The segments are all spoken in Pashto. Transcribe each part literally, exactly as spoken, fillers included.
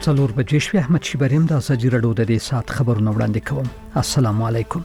څلور بجې شوې. احمد شیبریم د ازادي راډیو د دې سات خبرونه وړاندې کوم. السلام علیکم.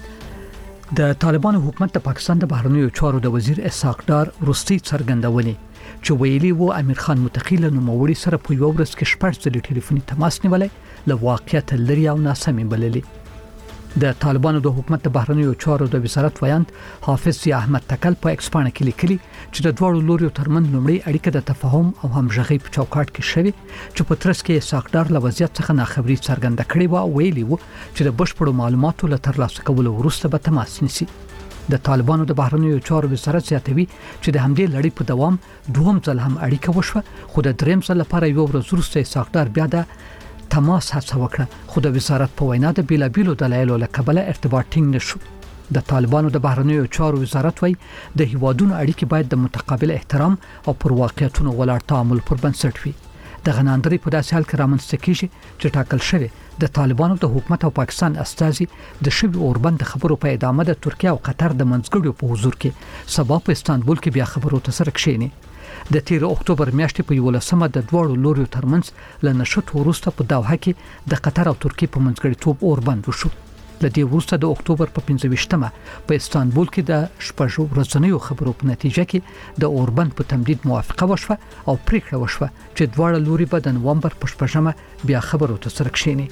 د طالبانو حکومت د پاکستان د بهرنیو چارو د وزیر اسحاق ډار وروستي څرګندونې چې ویلي وو امیر خان متقی له نوموړي سره په یو ورځ کې شپږ ځله ټلیفوني تماس نیولای له واقعیت لري او ناسمې بللې. د طالبانو د حکومت د بهرنیو چارو د وزارت ویاند حافظ ضیا احمد تکل په ایکسپانه کې لیکلي چې د دوړو لوريو ترمن لومړی اړیکه د تفاهم او همغږي په چوکاټ کې شوی چې په ترڅ کې اسحاق ډار له وضعیت څخه ناخبري څرګنده کړې و او ویلي وو چې د بشپړو معلوماتو له ترلاسه کولو وروسته به تماس نیسي. د طالبانو د بهرنیو چارو وزارت زیاتوي چې د همدې لړۍ په دوام دوهم ځل هم اړیکه وشوه، خو د دریم ځل لپاره یو ورځ وروسته اسحاق ډار بیا د تماس هڅه وکړه، خو د وزارت په وینا د بیلابیلو دلایلو له کبله ارتباط ټینګ نشو. د طالبانو د بهرنیو چارو وزارت وایي د هیوادونو اړیکې باید د متقابل احترام او پر واقعیتونو ولاړ تعامل پر بنسټ وي. د غناندري په داسې حال کې رامنځته کیږي چې ټاکل شوی د طالبانو د حکومت او پاکستان استازي د شوی اوربند خبرو په ادامه د ترکیه او قطر د منځګړیو په حضور کې سبا په استانبول کې بیا خبرو ته سره کښیني. د تیر اکتوبر میاشتې په یولسمه د دوړو لوريو ترمنځ له نشټ وروسته په دوحه کې د قطر او ترکیه په منځګړیتوب اوربند وشو. له دې وروسته د اکتوبر په پنځه ویشتمه په استانبول کې د شپږو ورځنیو خبرو په نتیجه کې د اوربند په تمدید موافقه وشوه او پریکړه وشوه چې دواړه لوري به د نومبر په شپږمه بیا خبرو ته سره کښیني.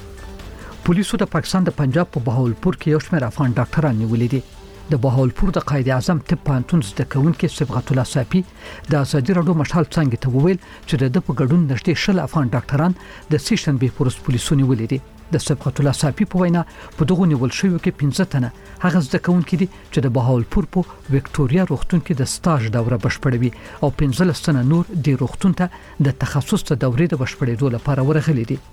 پولیسو د پاکستان د پنجاب په بهاولپور کې یو شمېر افغان ډاکټران نیولي دي. د بهاولپور د قائد اعظم طب پوهنتون زده کوونکي صبغت الله صافي د ازادي راډیو مشال څنګه ته وویل چې د په ګډون نشته شل افغان ډاکټران د سیشن به پورس پولیسو نیولي دي. د صبغت الله صافي په وینا په دغه نیول شوی کې پنځه تنه هغه زده کوونکي دي چې د بهاولپور په وکټوريا روغتون کې د سټاژ دوره بشپړوي او پنځه تنه نور د روغتون ته د تخصص ته دورې د بشپړېدو لپاره ورغلي دي.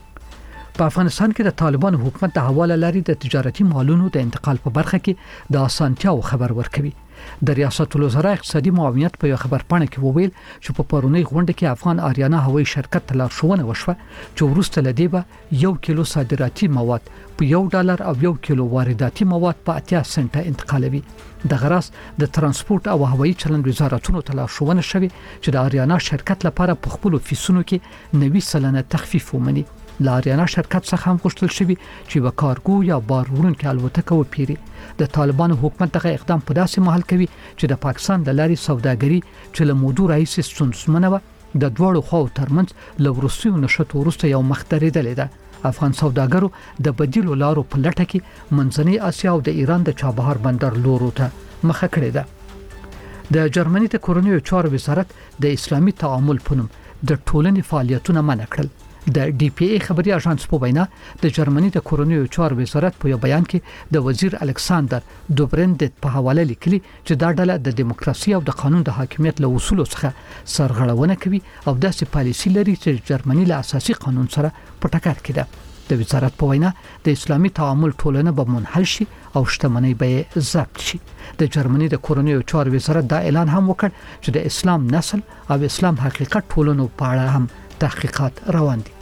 په افغانستان کې د طالبانو حکومت د حواله لري د تجارتي مالونو د انتقال په برخه کې د اسانتیاو خبر ورکوي. د ریاست الوزرا اقتصادي معاونیت په یو خبر پاڼه کې وویل چې په پرونی غونډه کې افغان آریانا هوایي شرکت ته لارښوونه وشوه چې وروسته لدی به یو کیلو صادراتي مواد په یو ډالر او یو کیلو وارداتي مواد په اتیا سنټه انتقالوي. د غراس د ترانسپورت او هوایي چلند وزارتونو ته لارښوونه شوه چې د آریانا شرکت لپاره په خپل فیسونو کې نوي سلنه تخفیف ومني. لاریانا شرکت څخه هم غوښتل شوی چې وکارګو یا بار وړونکو الوتکه وپیري. د طالبانو حکومت دغه اقدام په داسې محل کوي چې د پاکستان د لارې سوداګري چې له موضوع راځي ستونزمنه و د دوړو خو ترمنځ له روسیو نشټ ورسته یو مخ درېدلې ده. افغان سوداګرو د بدیلو لارو په لټه کې منځنۍ اسیا او د ایران د چابهار بندر لورو ته مخه کړې ده. د جرمني د کورونیو چارو وزارت د اسلامي تعامل په نوم د ټولنې فعالیتونه منع کړل. د ډي پی ای خبري اژانس په وینا د جرمني د کورونیو چارو وزارت په یو بیان کې د وزیر الکساندر دوبرندت په حواله لیکلي چې دا ډله د دیموکراسي او د قانون د حاکمیت له اصولو څخه سرغړونه کوي او داسې پالیسي لري چې جرمني له اساسي قانون سره په ټکر کې ده. د وزارت په وینا د اسلامي تعامل ټولنه به منحل شي او شتمنۍ به ضبط شي. د جرمني د کورونیو چارو وزارت دا اعلان هم وکړ چې د اسلام نسل او اسلام حقیقت ټولنو په اړه هم تحقیقات روان دي.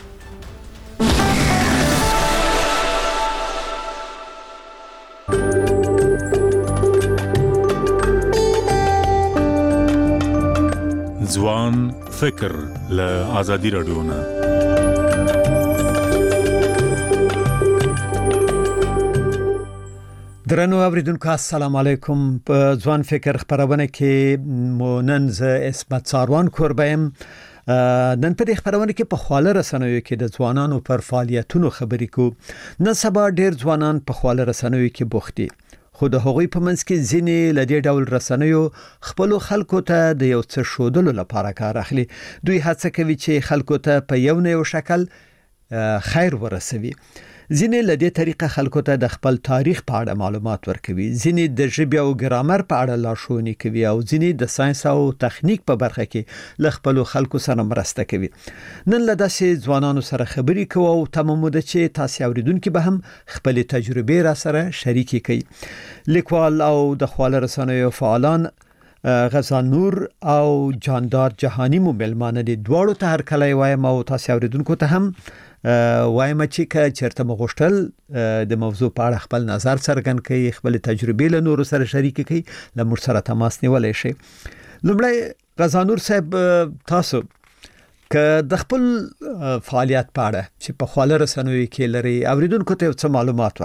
ځوان فکر له ازادي راډیو نه. درنو اوریدونکو السلام علیکم. په ځوان فکر خبرونه کې مونن ز اسمت ساروان کوربایم. نن په دې خبرونه کې په خواله رسنیو کې د ځوانانو پر فعالیتونو خبرې کو. نن سبا ډېر ځوانان په خواله رسنیو کې بوخت دي، خو د هغوی په منځ کې ځینې لدې ډول رسنیو خپل خلکو ته د یو څه شودلو لپاره کار اخلي. دوی هڅه کوي چې خلکو ته په یو نه یو شکل خیر ورسوي. ځینې لدې طریقه خلکو ته د خپل تاریخ په اړه معلومات ورکوي، ځینې د ژبې او ګرامر په اړه لارښوونې کوي او ځینې د ساينس او تخنیک په برخه کې له خپل خلکو سره مرسته کوي. نن له داسې ځوانانو سره خبرې کوو او تمامه ده چې تاسو اوریدونکو به هم خپل تجربې را سره شریکې کړي. لیکوال او د خواله رسنیو فعالان غزال نور او جاندار جهانی مو ملمانه دي. دواړو ته هر کله وایم او تاسو اوریدونکو ته هم وایم چې که چرته مغشتل د موضوع په اړه خپل نظر څرګند کړي، خپل تجربې له نورو سره شریک کړي، له موږ سره تماس نیولای شي. لومړی غزال نور صاحب، تاسو که د خپل فعالیت په اړه چې په خواله رسنوي کې لري اوریدونکو ته څه معلومات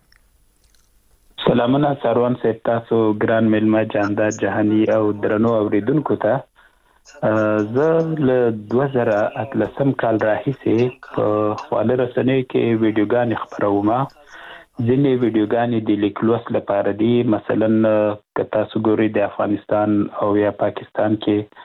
ورکړي. سلامونه سروان صاحب، تاسو ګران ملما جاندار جهاني او درنو اوریدونکو ته. زه له دوه زره اتلسم کال راهیسې په خواله رسنوي کې ویډیوګانې خپروم. ځینې ویډیوګانې د لیکلوس لپاره دي، مثلا که تاسو ګورئ د افغانستان او یا پاکستان کې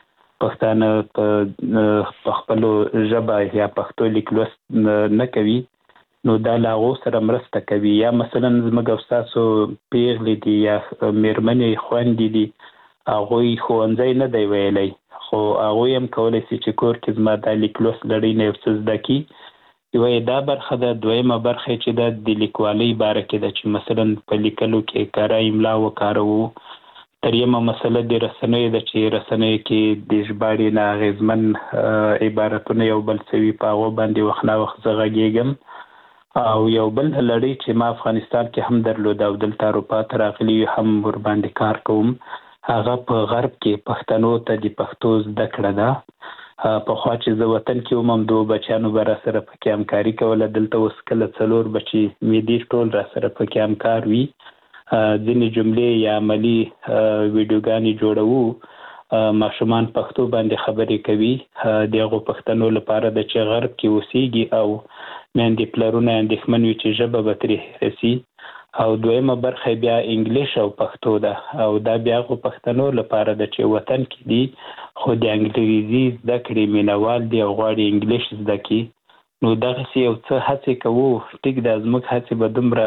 پښتانه په خپل ژبه یا پښتو لیکلوس نه کوي، نو دا لاغو سره مرسته کوي. یا مثلا زموږ استادو پیغلې دي یا میرمنې خويندې دي، هغه ښوونځی نه دی ویلی، خو هغه هم کولای شي چې کور کې زما د لیکلوس لړۍ نه څه زده کی. یو دا برخه ده. دویمه برخه چې د لیکوالۍ باره کې ده چې مثلا په لیکلو کې کاره املا وکاروو. دریمه مسله د رسنیو ده چې رسنیو کې د ژباړې نه اغېزمن عبارتونه یو بل سوي په هغه باندې وخت نه وخت زه غږیږم. او یو بل لړۍ چې ما افغانستان کې هم درلود او دلته اروپا ته راغلی هم ور باندې کار کوم، هغه په غرب کې پښتنو ته د پښتو زده کړه ده. په خوا چې زه وطن کې وم دوه بچیانو به را سره پکې همکاري کوله، دلته اوس کله څلور بچي مې دي ټول را سره پکې همکار وي. ځینې جملې یا عملی ویډیوګانې جوړوو، ماشومان پښتو باندې خبرې کوي. د هغو پښتنو لپاره د چې غرب کې اوسېږي او میندې پلرونه اندېښمن وي چې ژبه به ترې هېره سي. او دویمه برخه بیا انګلیش او پښتو ده، او دا بیا هغو پښتنو لپاره د چې وطن کې دي خو د انګلیزي زده کړې مینوال دي او غواړي انګلیش زده کړي. نو دغسې یو څه هڅې کوو. ټیک ده، زموږ هڅې به دومره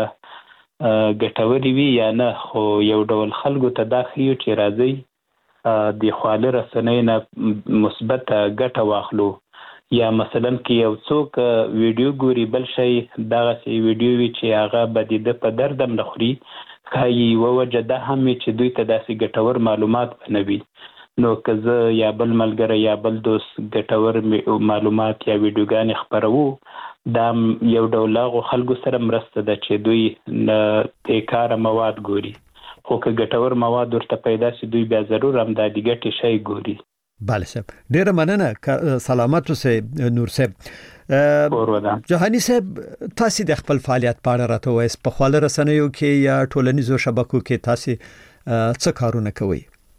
ګټورې وي یا نه، خو یو ډول خلکو ته دا ښیو چې راځئ د خواله رسنیو نه مثبت ګټه واخلو. یا مثلا که یو څوک ویډیو ګوري بل شی دغسې ویډیو وي چې هغه به د ده په درد هم نه خوري، ښایي یوه وجه دا هم وي چې دوی ته داسې ګټور معلومات به نه وي. نو که زه یا بل ملګری یا بل دوست ګټور معلومات یا ویډیوګانې خپروو، دا یو ډول هغو خلکو سره مرسته ده چې دوی نه بېکاره مواد ګوري، خو که ګټور مواد ورته پیدا شي دوی بیا ضرور هم دا د ګټې شی ګوري. بله صاحب، ډیره مننه. سلامت اوسئ نور صاحب. جهاني صاحب، تاسو د خپل فعالیت په اړه راته وایئ. په خواله رسنیو کې یا ټولنیزو شبکو کې تاسو څه کارونه کوئ؟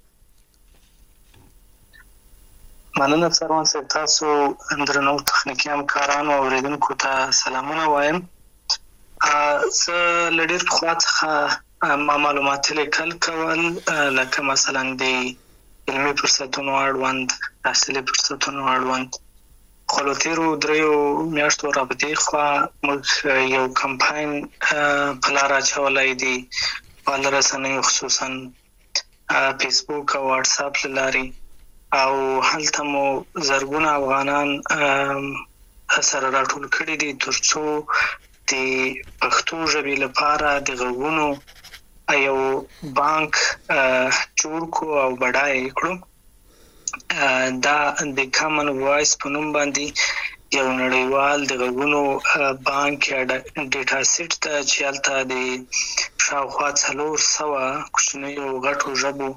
مننه سروان صاحب، تاسو درنو تخنیکی همکارانو او اوریدونکو ته سلامونه وایم. زه له ډېر پخوا څخه ما معلومات لیکل کول، لکه مثلا د علمي فرصتونو اړوند، تحصیلي فرصتونو اړوند. خو له تېرو دریو میاشتو رابطې خوا موږ یو کمپاین په لاره اچولی دی، خواله رسنیو خصوصا فیسبوک او واټساپ له لارې، او هلته مو زرګونه افغانان سره راټول کړي دي تر څو د پښتو ژبې لپاره د غږونو یو بانک جوړ کړو او بډایه کړو. دا د کامن وایس په نوم باندې یو نړیوال د غږونو بانک یا ډیټا سیټ ته چې هلته د شاوخوا څلور سوه کوچنیو غټو ژبو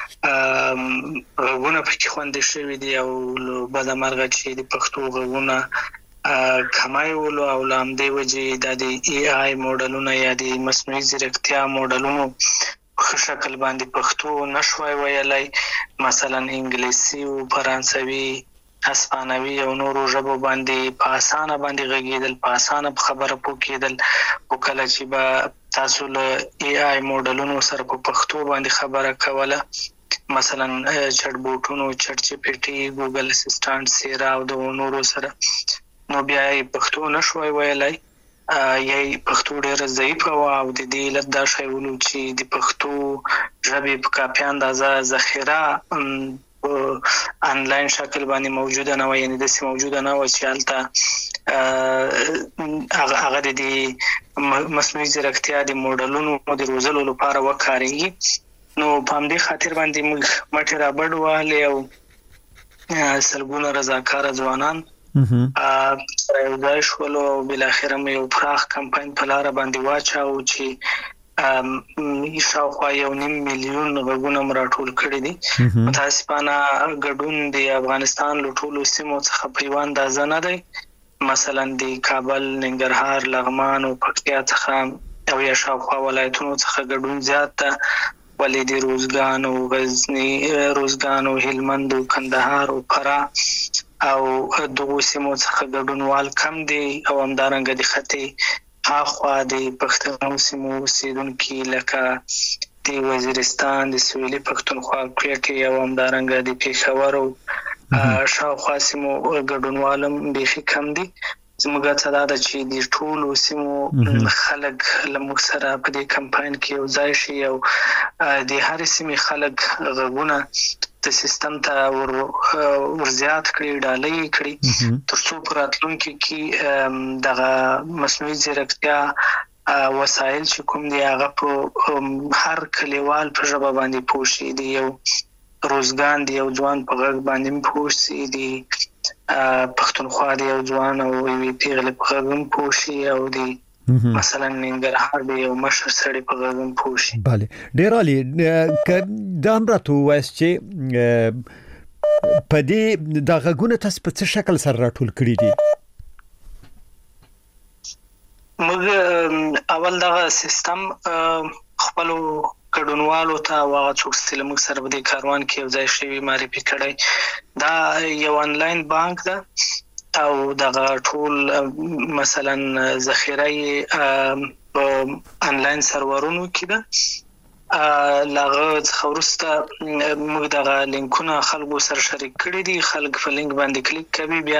غږونه پکې خوندي شوي دي، او بدمرغه چې د پښتو غږونه کمای ولو او له همدې وجې دا د ای آی موډلونه یا د مصنوعي ځیرکتیا موډلونو ښه شکل باندې پښتو نشوای ویلی، مثلا انګلیسي او فرانسوي، هسپانوي او نورو ژبو باندې په اسانه باندې غږېدل، په اسانه په خبره پوه کېدل. خو کله چې به تاسو له ای آی موډلونو سره په پښتو باندې خبره کوله، مثلا چټ بوټونو، چټ جی پی ټي، ګوګل اسسټانټ، سیرا او د نورو سره، نو بیا یې پښتو نشوای ویلی، یا یې پښتو ډېره ضعیفه وه. او د دې علت دا شی ولو چې د پښتو ژبې په کافي اندازه ذخیره په انلاین شکل باندې موجوده نه وه، یعنې داسې موجوده نه وه چې هلته هغه د دې مصنوعي ځیرکتیا د موډلونو د روزلو لپاره وکارېږي. نو په همدې خاطر باندې موږ مټې رابډ وهلې او سلګونه رضاکاره ځوانان سره یو ځای شولو، او بالاخره مو یو پراخ کمپاین په لاره باندې واچاوو چې ام شاوخوا یو نیم میلیون غوونه مراټول کړی دي متاسفانه ګډون د افغانستان له ټولو سیمو څخه پیوند ځنه دی مثلا د کابل ننګرهار لغمان او پکتیا څخه او یا شاوخوا ولایتونو څخه ګډون زیات ده ولې د روزګان او غزنی روزګان او هلمند او کندهار او فراه او دغه سیمو څخه ګډونوال کم دي او همدارنګه د خطي اخوا د پښتنو سیمو اوسیدونکي لکه د وزیرستان د سویلي پښتونخوا کوټي او همدارنګه د پېښور او شاوخوا سیمو ګډونوالم به کم دي زموږه څه دا چې د ټولو سیمو خلک لمغ سره په دې کمپاین کې یو ځای شي او د هر سیمې خلک غوونه د سیستم ته ور ورزيات کړی ډالۍ کړی ترڅو پراتلونکو کې دغه مصنوعي ځیرکتیا وسایل چې کوم دی هغه په هر کلیوال په ژبه باندې پوښي دی یو روزګان دی یو ځوان په غږ باندې پوښي دی پښتونخوا دی یو ځوان او وی پیغله په غږ پوښي او دی مثلا ننګرهار دی یو مشر سړی په غږ پوښي bale ډیر علي د امراتو وایس چې په دې د غږونه تاسو په څه شکل سره راټول کړی دي موږ اول دغه سیستم خپل ګډونوالو ته واغ څوک چې موږ سره په دې کاروان کې یو ځای شوی معرفي کړی دا یو انلاین بانک ده او دغه ټول مثلا ذخیره انلاین سرورونو کې ده لغه خورسته موږ دغه لینکونه خلکو سره شریک کړي دي خلک په لینک باندې کلیک کوي بیا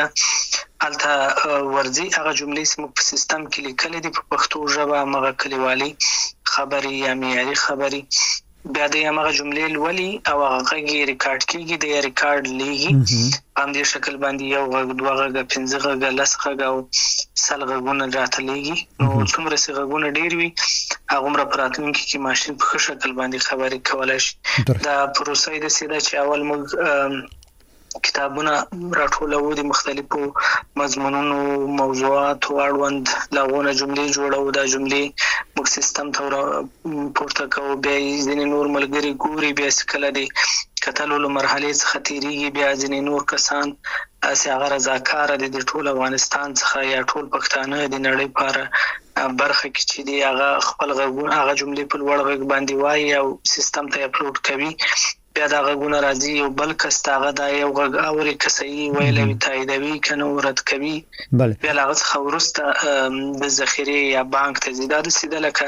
الته ورزي هغه جملې سم په سیستم کې لیکل دي په پښتو ژبه مغه کلیوالي خبري یا معیاري خبري بیا د هغه جملې لولي او هغه ریکارډ کیږي د ریکارډ لیږي په دې شکل باندې یو غږ دوه غږ پنځه غږ لس غږ او سل غږونه راتلېږي نو څومره څه غږونه ډیر وي هغه مر پراتونکو کې ماشين په شکل باندې خبري کولای شي دا پروسه د سیده چې اول موږ کتابونه راټولو د مختلفو مضمونونو موضوعات او اړوند لاغونه جملې جوړو دا جملې موږ سیستم ته پورته کوو بیا ځینې نور ملګری ګوري بیا سکله دي کتلو له مرحله څخه تیریږي بیا ځینې نور کسان اسه رضاکار دي د ټول افغانستان څخه یا ټول پښتانه د نړۍ لپاره برخه کې چې دی هغه خپل غوونه هغه جملې په لوړ غږ باندې وایي او سیستم ته اپلوډ کوي بیا دا غوونه راځي یو بل کس تاغه دا یو غږ اوري کسي ویلې تاییدوي کنه ورت کوي بیا هغه خورسته د ذخیره یا بانک ته زیاده سیده لکه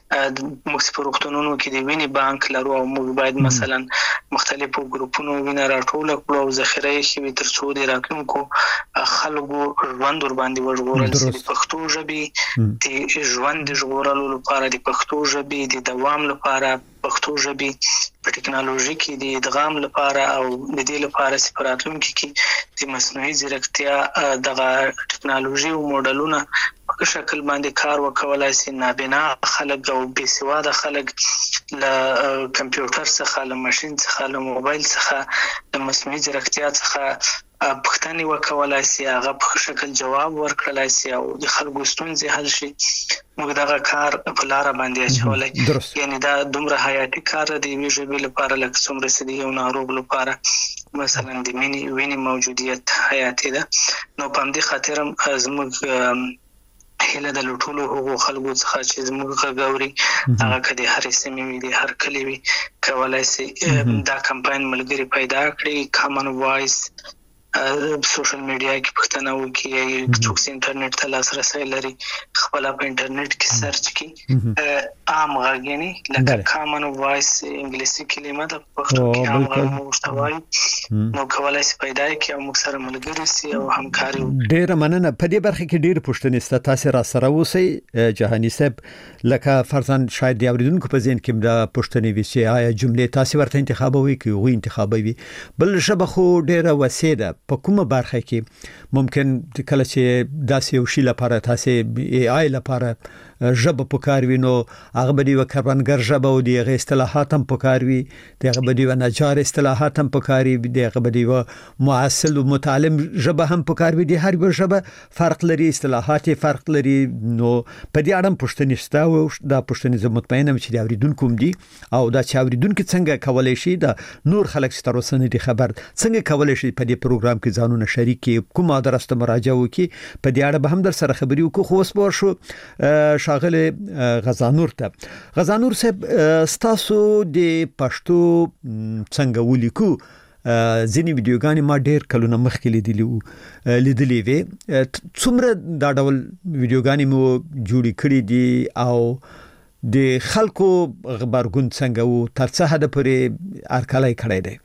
موږ په روغتونونو کې دی ویني بانک لرو او موږ باید مثلا مختلفو ګروپونو وینه راټول کړو او ذخیره یې تر څو دی راتلونکو خلکو ژوند ور باندې وژغورل شي پښتو ژبه د ژوند ژغورلو لپاره د پښتو ژبه د دوام لپاره پښتو ژبه په ټکنالوژي کې د ادغام لپاره او د دې لپاره سپاراتونکو کې د مصنوعي ځیرکتیا دغه ټکنالوژي او موډلونه په شکل باندې کار وکولای شي نابینا خلک او بې سواده خلک له کمپیوټر څخه له ماشين څخه له موبایل څخه د مصنوعي ځیرکتیا څخه پښتني وکولای شي هغه په شکل جواب ورکړلای شي او د خلکو ستونزې حل شي موږ دا کار په لار باندې اچولای یعنی دا دومره حیاتي کار دی ویژه لپاره لکه څومره سدي یو ناروغ لپاره مثلا د مینی ویني موجودیت حیاتي ده نو په دې خاطر زموږ هله د لټولو هغو خلکو څخه چې زموږ غوړي هغه کدي هر سیمه وي هر کلی وي کولای شي دا کمپاین ملګری پیدا کړي کامن وایس سوشل میډیا کې پښتنه وکي یا څوک انټرنیټ ته لاسرسي لري خپل په انټرنیټ کې سرچ کړي عام غږنی لکه کامن وایس انګلیسي کلمه د پښتو کې عام غږ مشتوي نو کولای شي پیدا کړي او موږ سره ملګری سي او همکاري ډیر مننه په دې برخه کې ډیر پښتني ست تاسو را سره اوسئ جهاني صاحب لکه فرضاً شاید د اوریدونکو په ذهن کې د پښتني ویسي آیا جملې تاسو ورته انتخابوي کې وي انتخابوي بل شبه خو ډیره وسیده په کومه برخه کې ممکن کله چې داسې یو شی لپاره تاسو ای آی لپاره ژبه پکار وینو هغه به دی وکړنګر ژبه او دی غ اصطلاحات هم پکار وي دغه به دی و نجار اصطلاحات هم پکاري دغه به دی و معاصل او متعلم ژبه هم پکار وي دی هر یو ژبه فرق لري اصطلاحات فرق لري نو په دې اړه پوښتنه شته او دا پوښتنه زه مطمئنم چې دا اوریدونکو دي او دا چې اوریدونکو څنګه کولای شي دا نور خلک چې تر اوسه نه دي خبر څنګه کولای شي په دې پروګرام کې ځانونه شریک کوم ادرس ته مراجعه وکړي په دې اړه به هم در سره خبري وکړو خو اوس به شو شاغله غزانور ته غزانور صاحب ستاسو د پښتو څنګه ولیکو ځینې ویډیوګانې ما ډېر کلونه مخکې لیدلې وو لیدلې وې څومره دا ډول ویډیوګانې مو جوړې کړې دي او د خلکو خبرګون څنګه وو تر څه حد پورې ارکلای کړی دی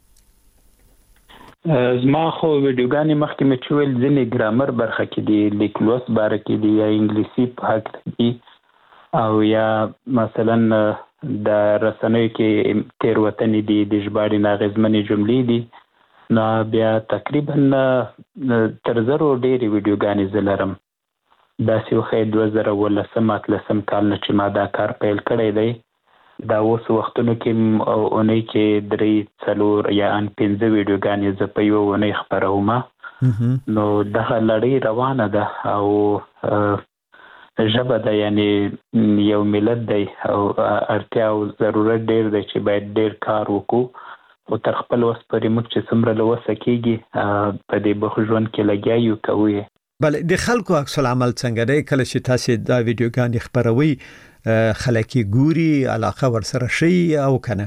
زما خو ویډیوګانې مخکې مې چې ویل ځینې ګرامر برخه کې دي لیک لوست باره کې دي یا انګلیسي په حق دي او یا مثلا د رسنیو کې تیروتنې دي د ژباړې ناغېزمنې جملې دي نو بیا تقریبا تر زرو ډېرې ویډیوګانې زه لرم داسې وښیي دوه زره اوولسم اتلسم کال نه چې ما دا کار پیل کړی دی دا اوس وختونو کې اونۍ کې درې څلور یا ان پنځه ویډیوګانې زه په یوه اونۍ خپروم نو دغه لړۍ روانه ده او ژبه ده یعنی یو ملت دی او اړتیا او ضرورت ډېر دی چې باید ډېر کار وکړو او تر خپل وس پورې موږ چې څومره له وسه کېږي په دې بخ ژوند کې لګیا یو کوو یې بله د خلکو عکس العمل څنګه دی کله چې تاسو دا ویډیوګانې خپروي خلک ګوري علاقه ورسره شي او کنه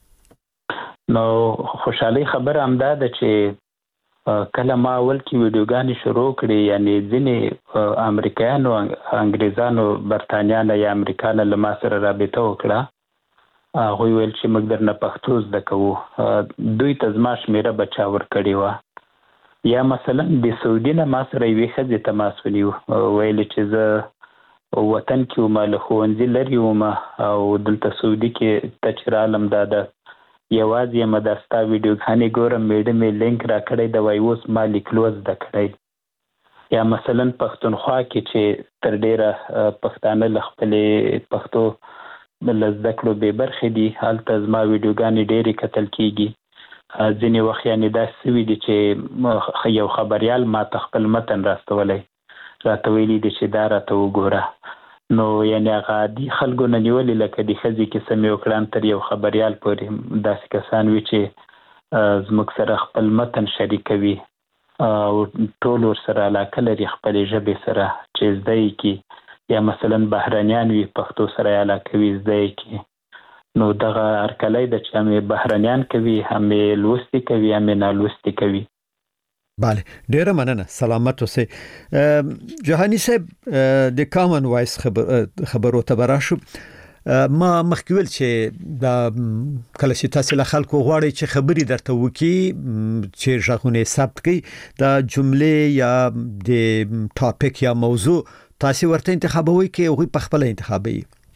نو خوشحالي خبره هم دا ده چې کله ما اول کې ویډیوګانې شروع کړې یعنی ځینې امریکایانو انګریزانو برتانیانو یا امریکانو له ما سره رابطه وکړه هغوی ویل چې موږ درنه پښتو زده کوو دوی ته زما شمېره به چا ورکړې وه یا مثلا د سعودي نه ما سره یوې ښځې تماس ونیو ویلې چې زه وطن کې وم له ښوونځي لرې وم او دلته سعودي کې ته چې رالم دا ده یوازې یم دا ستا ویډیوګانې ګورم میډم یې لینک را کړی د وایي اوس ما لیک لوست زده کړی یا مثلا پښتونخوا کې چې تر ډېره پښتانه له خپلې پښتو له زده کړو بې برخې دي هلته زما ویډیوګانې ډېرې کتل کېږي ځینې وخت یعنې داسې سوي دي چې یو خبریال ما ته خپل متن راستولی راته ویلي دي چې دا راته وګوره نو یعنی هغه عادي خلکو نه نیولې لکه د ښځې کیسه مې وکړه تر یو خبریال پورې داسې کسان وي چې زموږ سره خپل متن شریکوي او ټول ورسره علاقه لري خپلې ژبې سره چې زده یې کړي یا مثلا بهرنیان وي پښتو سره علاقه وي زده یې کړي نو دغه هرکلی ده چې هم بهرنیان کوي هم یې لوستي کوي هم یې نالوستي کوي بله ډیره مننه سلامت اوسئ جهانی صاحب د کامن وایس خبر خبرو ته براشو ما مخکول چې دا کله چې تاسو له خلکو غواړئ چې خبري درته وکي چې ژغونه ثبت کړي دا جملې یا د ټاپک یا موضوع تاسو ورته انتخابوي کې او په خپل انتخابي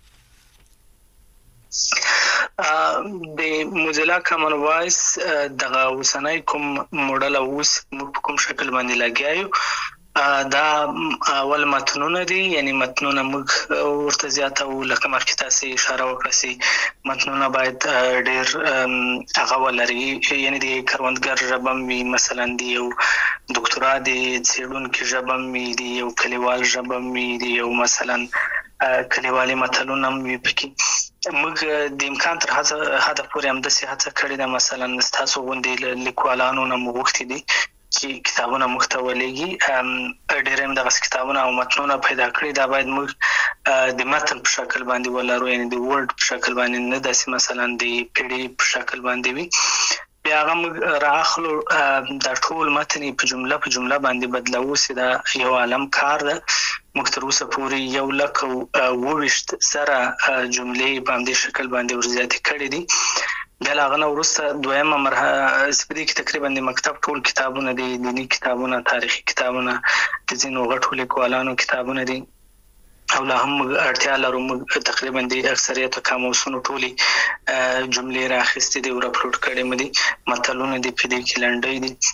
د موزیلا کامن وایس دغه وسنۍ کوم موډل اوس کوم شکل باندې لګیایو دا اول متنونه دي یعنی متنونه موږ ورته زیاته او لکه مخکې تاسو اشاره وکړه سي متنونه باید ډېر هغه ولري یعنی د کروندګر ژبه وي مثلا دی یو ډاکټرا دی څېړونکي ژبه وي دی یو کلیوال ژبه وي دی یو مثلا کلیوالي متلونه وي پکې موږ د امکان تر حد پورې هم داسې هڅه کړې ده مثلا ستاسو غوندې لیکوالانو نه مو غوښتي دي چې کتابونه موږ ته ولېږي ډېر هم دغسې کتابونه او متنونه پیدا کړي دا باید موږ د متن په شکل باندې ولرو یعنې د ورډ په شکل باندې نه داسې مثلا د پی ډي په شکل باندې وي بیا هغه موږ رااخلو دا ټول متن په جمله په جمله باندې بدلوو چې دا یو عالم کار ده موږ تر اوسه پورې یو لک اوه ویشت زره جملې په همدې شکل باندې ورزیاتې کړې دي بیا له هغه نه وروسته دویمه مرحله په دې کې تقریبا د مکتب ټول کتابونه دي دیني کتابونه تاریخي کتابونه د ځینو غټو لیکوالانو کتابونه دي او لا هم اړتیا لرو موږ تقریبا د اکثریت قاموسونو ټولې جملې راخستې دي او راپلوډ کړې مې دي متلونه دي په دې کې لنډۍ دي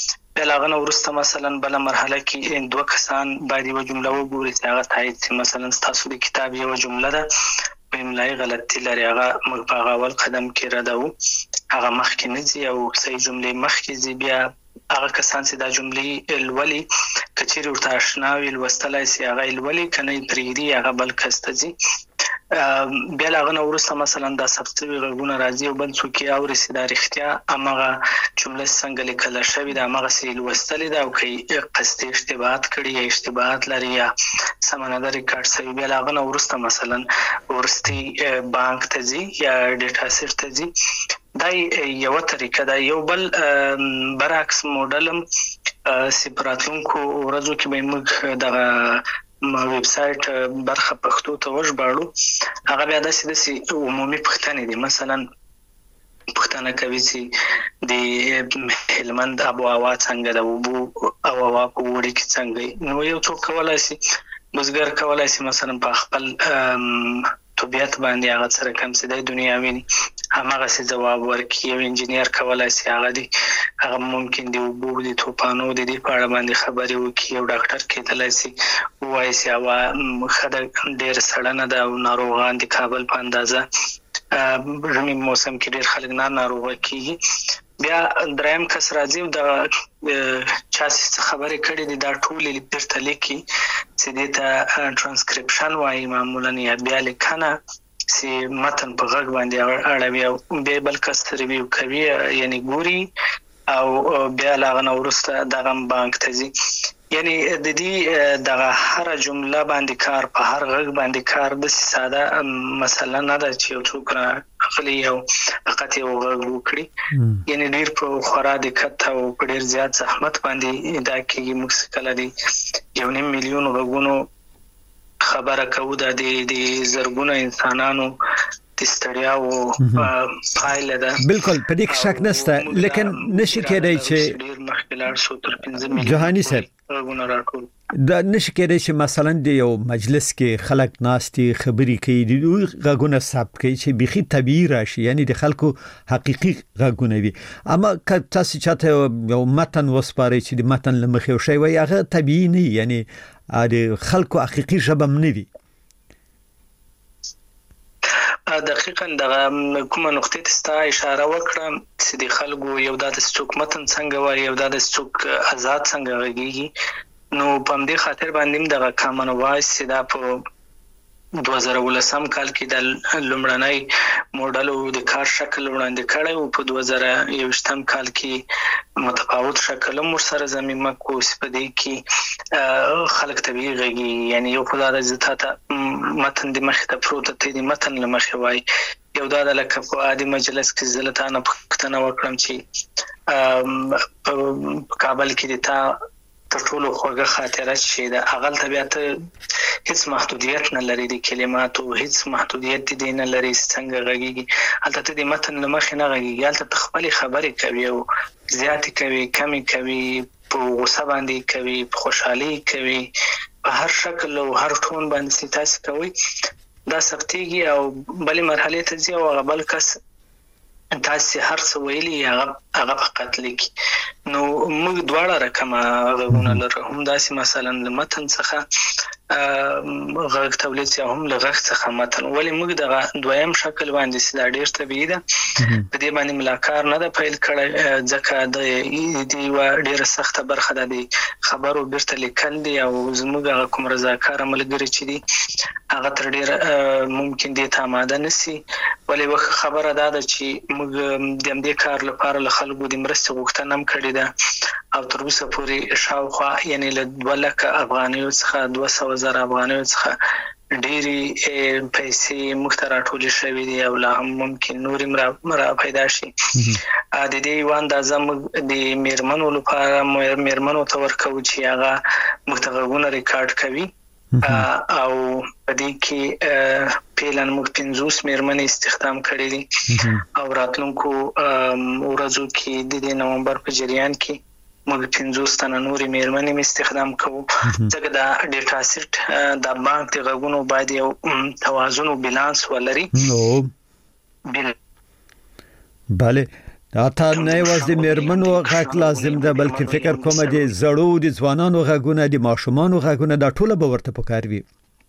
بلاغه ورسته مثلا بل مرحله کې دوه کسان باید یو جمله وګوري چې هغه تایید شي. مثلا تاسو د کتاب یو جمله ده په املایي غلطي لري، هغه موږ په اول قدم کې ردو، هغه مخکې نه ځي او صحیح جملې مخکې ځي. بیا هغه کسان چې دا جملې الولي کچېر ورته آشنا وي لوستلای شي هغه الولي کنه پریدي هغه بل کسته ځي. بیا لاغه ورسته مثلا دا سبسټوي غوونه راځي او بل څوک یې اوري چې دا رښتیا امغه جمله څنګه لیکل شوې ده، امغه سې لوستل ده او کې قصدي اشتباهات کړي یا اشتباهات لري یا سمونه ریکارډ شوی. بیا لاغه ورسته مثلا ورستي بانک ته ځي یا ډیټا سیټ ته ځي. دا یو طریقه ده. یو بل برعکس موډلم سپراتونکو ورځو کې به موږ د ما ویب سټ برخه پښتو ته وژباړو. هغه بیا د سیدسي عمومي پښتنې دي، مثلا پښتنه کوي چې د هلمند ابو هوا څنګه ده، وبو او هوا په وړي کې څنګه. نو یو څوک کولای شي بزګر کولای شي مثلا په خپل طبيعت باندې هغه سره کوم څه د دنیا ویني هغه څه جواب ورکړي. یو انجینیر کولای شي هغه دی هغه ممکن دی وبو دي توپانو د دې په اړه باندې خبرې وکړي. یو ډاکټر کېدلای شي وایي چې هوا خدای ډېر سړنه ده او ناروغان د کابل په اندازه ژمي موسم کې ډېر خلک نه ناروغه کیږي. بیا دریم کس راځي د چا څه خبرې کړي دي دا ټول پرته لیکي چې د ته ترانسکرپشن وایي معمولا یا بیا لیکنه چې متن په غږ باندې اړوي او بیا بل کس ریویو کوي یعنی ګوري او بیا لاغه ورسته دغه بانک ته ځي. یعنی د دې دغه هر جمله باندې کار په هر غږ باندې کار د ساده مثلا نه ده چې یو څوک خپل یو فقط یو غږ وکړي. یعنی ډیر په خورا دقت او ډیر زیات زحمت باندې دا کې موږ کله دي یو نیم میلیون غږونو خبره کوو د دې زرګونو انسانانو تستړیا او فایل ده. بالکل په دې کې شک نشته، لیکن نشي کېدای چې ډیر مخکلار شو تر پنځه میلیون جهانی صاحب دا نشي کېدای چې مثلا د یو مجلس کې خلک ناستي خبرې کوي د غږونه ثبت کوي چې بيخي طبيعي راشي، یعنی د خلکو حقيقي غږونه وي. اما که تاسو چاته یو متن وسپارئ چې د متن لمخې او شی وي هغه طبيعي نه، یعنی د خلکو حقيقي ژبه نه وي. دقیقاً دغه کومه نقطې ته ستا اشاره وکړه چې د خلکو یو د څوک متن څنګه وایي یو د څوک آزاد څنګه غږیږي. نو په دې خاطر باندې دغه کامن وایس چې دا په دوه زره ولسم کال کې د لومړنۍ موډل د کار شکل وړاندې کړی او په دوه زره یوویشتم کال کې متفاوت شکل هم ورسره ضمیمه کوس په دې کې خلک طبیعي غږیږي. یعنی یو خدای د ذاته متن د مخ ته پروت ته د متن لمخې وای یو دا د لکه په عادي مجلس کې زلتانه پښتنه وکړم چې په کابل کې د تا تر ټولو خوږه خاطره شي د اغل طبيعت هیڅ محدودیت نه لري، د کلماتو هیڅ محدودیت دي نه لري څنګه غږیږي. البته د متن لمخې نه غږیږي، البته خپل خبرې کوي او زیات کوي کمی کوي په غوسه باندې کوي په خوشحالي کوي په هر شکل او هر ټون باندې تاسو کوي دا سختيږي او بلې مرحله ته ځي او غبل کس تاسو هر څه ویلي هغه هغه فقط لیکي. نو موږ دواړه رقم غوونه لرو، هم داسې مثلا متن څخه غږ تولید یا هم لغږ څخه متن، ولی موږ د دویم شکل باندې سدا ډیر طبيعي ده په دې باندې ملاکار نه ده پیل کړی ځکه د دې ډیره سخته برخه ده د خبرو بیرته لیکل دي او زموږ کوم رضاکار ملګری چې دي هغه تر ډیر ممکن دي ته آماده نشي. ولی وخت خبره ده چې موږ د دې کار لپاره له خلکو د مرستې غوښتنه هم کړې ده او تر اوسه پورې شاوخوا یعنی له دوه لکه افغانیو څخه دوه سوه زره افغانیو څخه ډېرې پیسې موږ ته راټولې شوې دي او لا هم ممکن نورې را پیدا شي. د دې یوه اندازه موږ د میرمنو لپاره میرمنو ته ورکوو چې هغه موږ ته غږونه ریکارډ کوي او په دې کې پیلن موږ پنځوس میرمنې استخدام کړې دي او راتلونکو ورځو کې د دې نومبر په جریان کې موږ پنځوس تنه نورې میرمنې استخدام کوو ځکه دا ډیټا سیټ د بانک د غږونو باید یو توازن او بالانس ولري. بله اته نه یوازې میرمنو غږ لازم ده بلکې فکر کوم دي زړو دي ځوانانو غږونه دي ماشومانو غږونه د ټوله به ورته پکار وي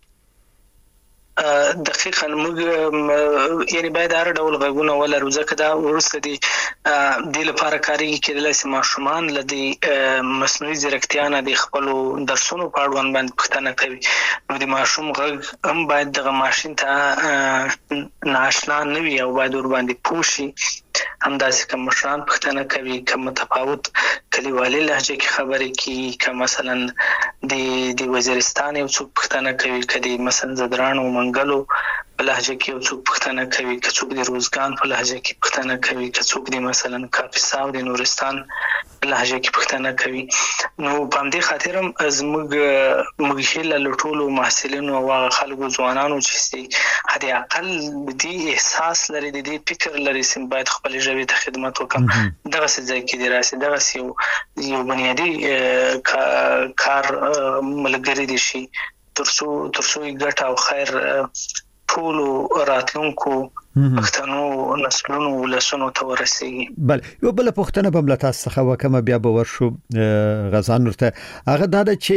دقیقاً موږ یعنی باید هر ډول غږونه ولرو ځکه دا ورسته دي د لپاره کاری کېدلای شي ماشومان لدی مصنوعي ځیرکتیا نه د خپل درسونو په اړوند باندې پوښتنه کوي نو د ماشوم غږ هم باید د ماشين ته ناشنا نه وي او باید ور باندې پوښي همداسې کوم مشران پوښتنه کوي کوم متفاوت کلیوالي لهجه کې خبرې کوي کوم مثلا د د وزیرستان یو څوک پوښتنه کوي کدي مثلا زدرانو منګلو په لهجه کې یو څوک پوښتنه کوي که څوک د روزګان په لهجه کې پوښتنه کوي که څوک د مثلا کاپیسا او د نورستان په لهجه کې پوښتنه کوي نو په دې خاطر هم زموږ موږ هله لټولو محصلینو او خلکو ځوانانو چې سي هدي اقل دې احساس لري دې فکر لري سم باید خپل ژبه ته خدمت وکړي دغه څه ځای کې دراسه دغه یو یو بنیادی کار ملګری دي شي ترڅو ترڅو ګټ او خیر ټول راتلونکو پښتنو نسلونو ولسونو ته ورسیږي بل یو بل پښتنه په ملت څخه وکمه بیا به ورشو غزان ورته هغه دا چې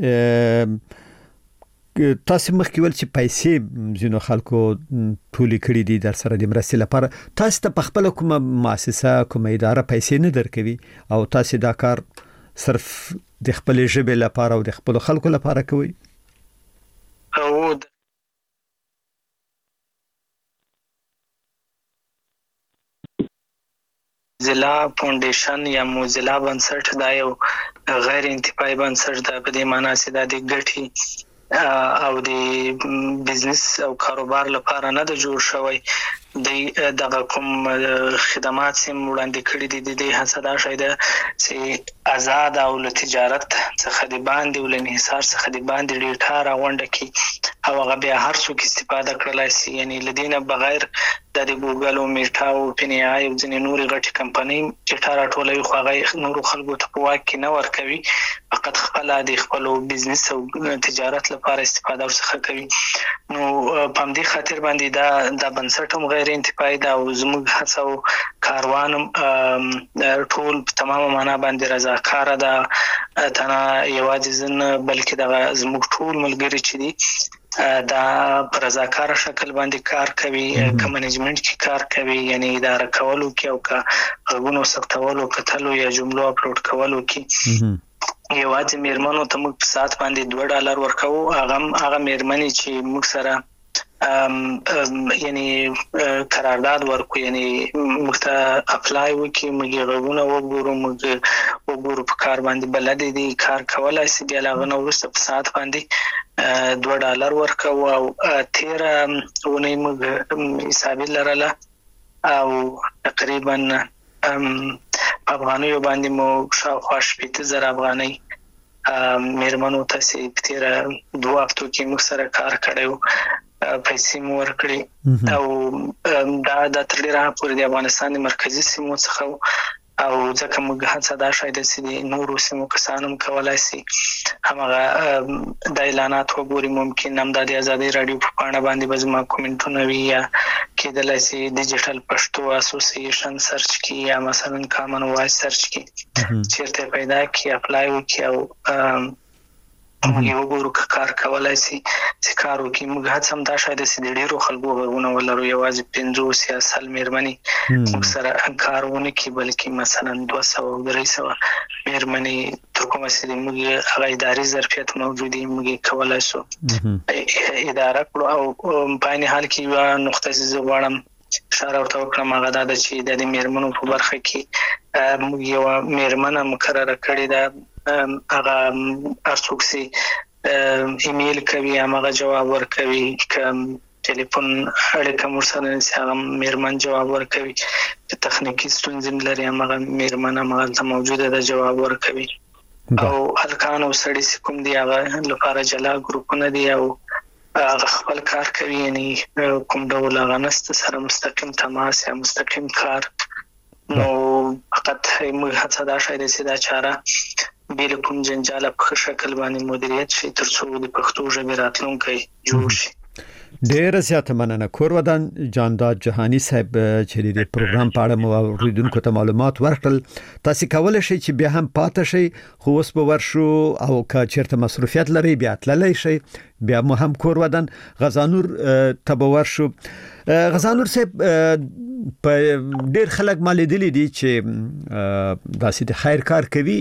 تاسو مخکې ول چې پیسې زینو خلکو ټولې کړې دي در سره د مرستې لپاره تاسو ته په خپل کومه مؤسسه کومه اداره پیسې نه درکوي او تاسو دا کار صرف د خپل ژبې لپاره او د خپل خلکو لپاره کوي او موزیلا فاونډیشن یا موزیلا بنسټ دا یو غیر انتفاعي بنسټ ده په دې معنی چې دا د ګټي او د بزنس او کاروبار لپاره نه د جوړ شوی د دغه کوم خدمات سم وړاندې کړي دي د حسدا شاید چې آزاد او له تجارت څخه د باندې ولني حصار څخه د باندې ډیټا راوړل کی او هغه به هر څوک استفاده کړلای شي یعنی لدینه بغیر د ګوګل او میټا او پین ای او ځینې نوري غټي کمپنۍ چې ټاره ټولوي خو هغه نور خلکو ته په واکه نه ورکوي فقط خپل د خپل بزنس او تجارت لپاره استفاده ورڅخه کوي نو په دې خاطر باندې دا د بنسټ هم غیر انتفاعي دا او زموږ هڅو کاروان ټول په تمامه معنا باندې رضاکار ده تنه یوازې زن بلکې د زموږ ټول ملګری چې دي دا پر رضاکار شکل باندې کار کوي کوم منیجمنت کې کار کوي یعنی اداره کولو کې او کا غوونو ثبتولو کتلو یا جملو اپلوډ کولو کې یوازې میرمنو ته موږ په سات باندې دوه ډالر ورکو هغه هغه میرمنې چې موږ سره ام یعنی قرارداد ورکو یعنی موږ ته اپلای وکي موږ غوونه وګورو موږ وګورو په کار باندې بلد دي کار کولای شي بیا لغونه ورسته په سات باندې دوه ډالر ورکو او تیرا ونې موږ حساب لرله او تقریبا افغاني باندې مو شاوخوا شپږ زره افغاني میرمنو ته سي تیرا دوه هفتو کې موږ سره کار کړو پیسې مو ورکړي او دا د تر ډیره پورې د افغانستان مرکزی سیمو څخه او ځکه موږ هڅه دا شاید چې نورو سیمو کسانم کولای شي همغه د اعلانات وګوري ممکن هم د ازادي رادیو په پاڼه باندې به زما کومنټونه وي یا کېدلای شي ډیجیټل پښتو اسوسییشن سرچ کی یا مثلا کامن وایس سرچ کی چیرته پیدا کی اپلای وکي او موږ یو ګورو کار کولای شي چې کار وکړي موږ هڅه هم دا شاید چې ډیرو خلکو غوونه ولرو یوازې پنځوس یا سل میرمنې موږ سره کارونه کوي بلکې مثلا دوه سوه درې سوه میرمنې تر کومه چې موږ هغه اداري ظرفیت موجودي موږ کولای شو اداره کړو او په عین حال کې یو نقطه چې غواړم اشاره ورته وکړم هغه دا چې د میرمنو په برخه کې موږ یو میرمنه مقرره کړې ده هغه ارڅوکسي ایمیل کوي هغه جواب ورکوي کوم ټلیفون اړیکه مرسله هغه میرمن جواب ورکوي چې تخنیکی ستونزې لري هغه میرمن هغه موجوده ده جواب ورکوي او هلکان او سړي کوم دی هغه لپاره جلا ګروپونه دي او هغه خپل کار کوي یعنی کوم ډول هغه نست سره مستقیم تماس یا مستقیم کار نو فقط موږ هڅه دا شاید چې دا چاره بیل کوم جنجال په شکل باندې مدیریت شي ترڅو د پښتو ژبې راتلونکي جوړ شي ډیر زیاته مننه. کورودان جانداد جهانی صاحب چې د پروګرام په اړه مو اوریدونکو ته معلومات ورکړل. تاسو کولای شئ چې بیا هم پاتې شئ خو اوس به ورشو او که چیرته مصروفیت لري بیا تللی شئ. بیا مو هم کورودان غزانور ته به ورشو. غزانور صاحب په ډیر خلک مال دي دي چې داسې د خیر کار کوي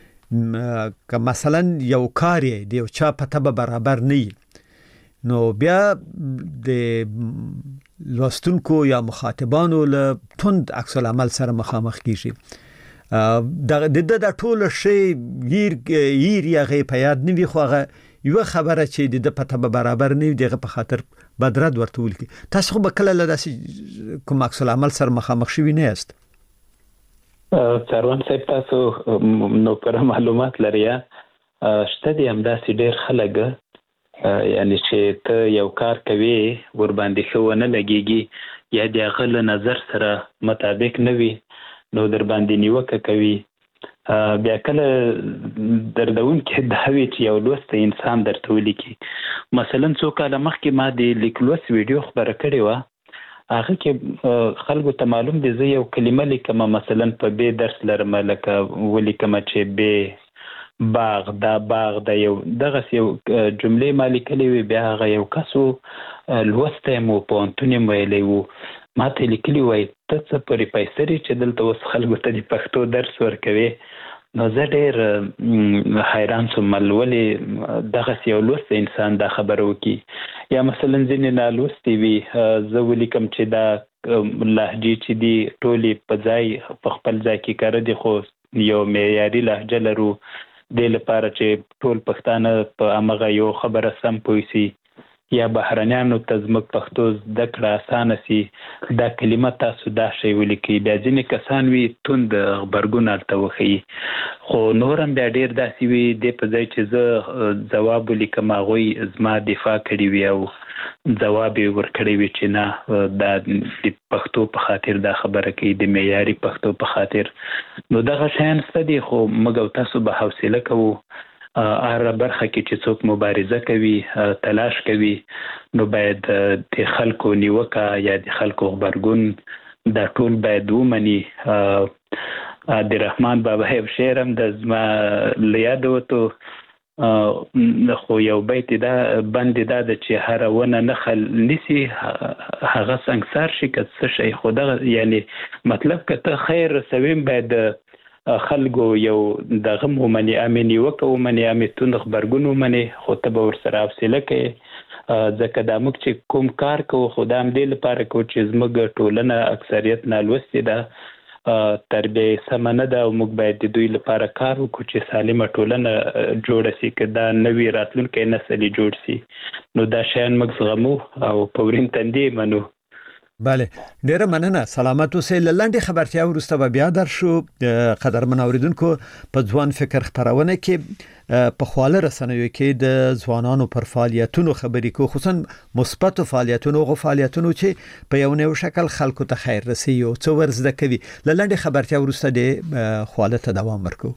که مثلا یو کار دی یو چا په تبه برابر نه نو بیا د لوستونکو یا مخاطبانو له توند عکس العمل سره مخامخ کیږي. د د د ټول شی غیر غیر یا غي په یاد نه وي خو هغه یو خبره چې د پته برابر نه دغه په خاطر بدرد ورته ولکي. تاسو خو به کله له داسې کوم عکس العمل سره مخامخ شوي نه یاست؟ څاروان صاحب تاسو نو پر معلومات لري شته دي همداسې ډېر خلک یعنی چې ته یو کار کوي ور باندې خو نه لګيږي یا د غل نظر سره مطابق نه وي نو در باندې نیوکه کوي. بیا کله دردون کې دا وی چې یو لوست انسان درته ولیکي. مثلا څو کاله مخکې ما د لیکلوس ویډیو خبره کړې و هغه کې خلکو ته معلوم دي زه یو کلمه لیکم مثلا په به درس لرم لکه ولیکم چې به باغ دا باغ دا یو دغه یو جملې مالی کلی وی بیا هغه یو کسو لوسته مو په انټونیم ویلی وو ما ته لیکلی وای ته څه پرې پیسې چې دلته اوس خلکو ته د پښتو درس ورکوي. نو زه ډېر حیران شوم ولې دغه یو لوست انسان دا خبره وکي. یا مثلا ځینې نالوستي وي زه ولیکم چې دا لهجې چې دي ټولې په ځای په خپل ځای کې کار دي خو یو معیاري لهجه لرو د لپاره چې ټول پښتانه په امغه یو خبره سم پوي سي یا بهرنیانو ته زموږ پښتو زده کړه اسانه سي دا کلمه تاسو دا شی ولیکي. بیا ځینې کسان وي توند غبرګون هلته وښیي خو نور هم بیا ډېر داسې وي دې په ځای چې زه ځواب ولیکم هغوی زما دفاع کړې وي او ځواب یې ورکړی وي چې نه دا د پښتو په خاطر دا خبره کوي د معیاري پښتو په خاطر. نو دغه شیان شته دي خو موږ او تاسو به حوصله کوو هر برخه کې چې څوک مبارزه کوي تلاش کوي نو باید د خلکو نیوکه یا د خلکو غبرګون دا ټول باید ومني. د رحمان بابا یو شعر هم د زما له یاده وتو خو یو بیت دا بند دا د چې هر ونه نخل نسی هغه سنگسار شي که څه شي خو دغه یعنی مطلب که ته خیر رسویم باید خلکو یو دغه ومني امني وکړو مني امتون خبرګون ومني خو ته به ورسره حوصله کوي ځکه دا موږ چې کوم کار کوو خو دا هم دې لپاره کوو چې زموږ ټولنه اکثریت نالوستې ده تربیه سمه نه ده او موږ باید د دوی لپاره کار وکړو چې سالمه ټولنه جوړه سي که دا نوي راتلونکی نسل یې جوړ سي نو دا شیان موږ زغمو او په ورین تندې منو. بله ډیره مننه. سلامت اوسئ. لاندې خبرتیا وروسته به بیا درشو. قدرمن اوریدونکو په ځوان فکر خبرونه کې په خواله رسنیو کې د ځوانانو پر فعالیتونو خبرې کو خصوصا مثبت فعالیتونو غو فعالیتونو چې په یو نوو شکل خلکو ته خیر رسي او څو ورزده کوي. لاندې خبرتیا وروسته د خواله ته دوام ورکو.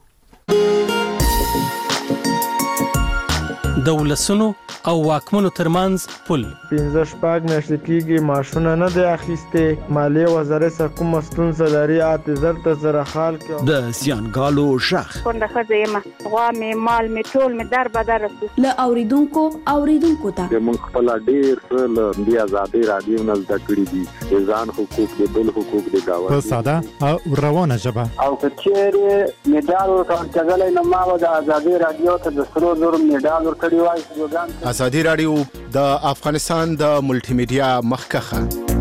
د ولسونو او واکمنو ترمنځ پل پنځه شپږ میاشتې کېږي ماشونه نه دی اخیستې مالیې وزارت کومه ستونزه لري اته زر ته زره خال کې د زیانګالو شخ څنګه خځه یم غوا مې مال مې ټول مې در بدر له اوریدونکو اوریدونکو ته موږ خپل ډیر څه د آزادي رادیو نه زده کړی دي ځان حقوق د بل حقوق د گاوه په ساده او روانه ژبه او کچېر میډال ورکړل نو ما د آزادي رادیو ته د سرو زر میډال ورکړی وای. آزادي رادیو د افغانستان د ملټي میډیا مخکخه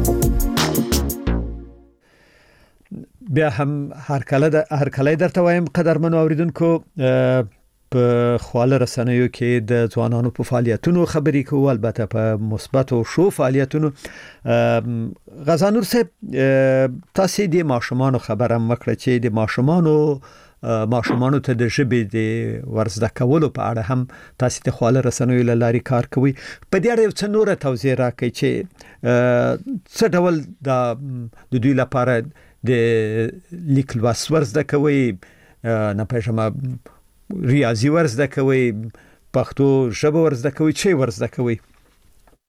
بیا هم هر کله د هر کله درته وایم قدرمن اوریدونکو په خواله رسنیو کې د ځوانانو په فعالیتونو خبرې کوو البته په مثبت او شو فعالیتونو. غزانور صاحب تاسو د ماشومان خبره مکړه چې د ماشومان ماشومان ته د ژبې د ورزده کولو په اړه هم تاسو ته خواله رسنیو لاري کار کوي. په دې اړه څه نور توضیح راکړئ چې څه ډول د دوی لپاره د لیکل واس ورزده کوي نه پېژنم ریاضي ورزده کوي پښتو ژبه ورزده کوي چې ورزده کوي.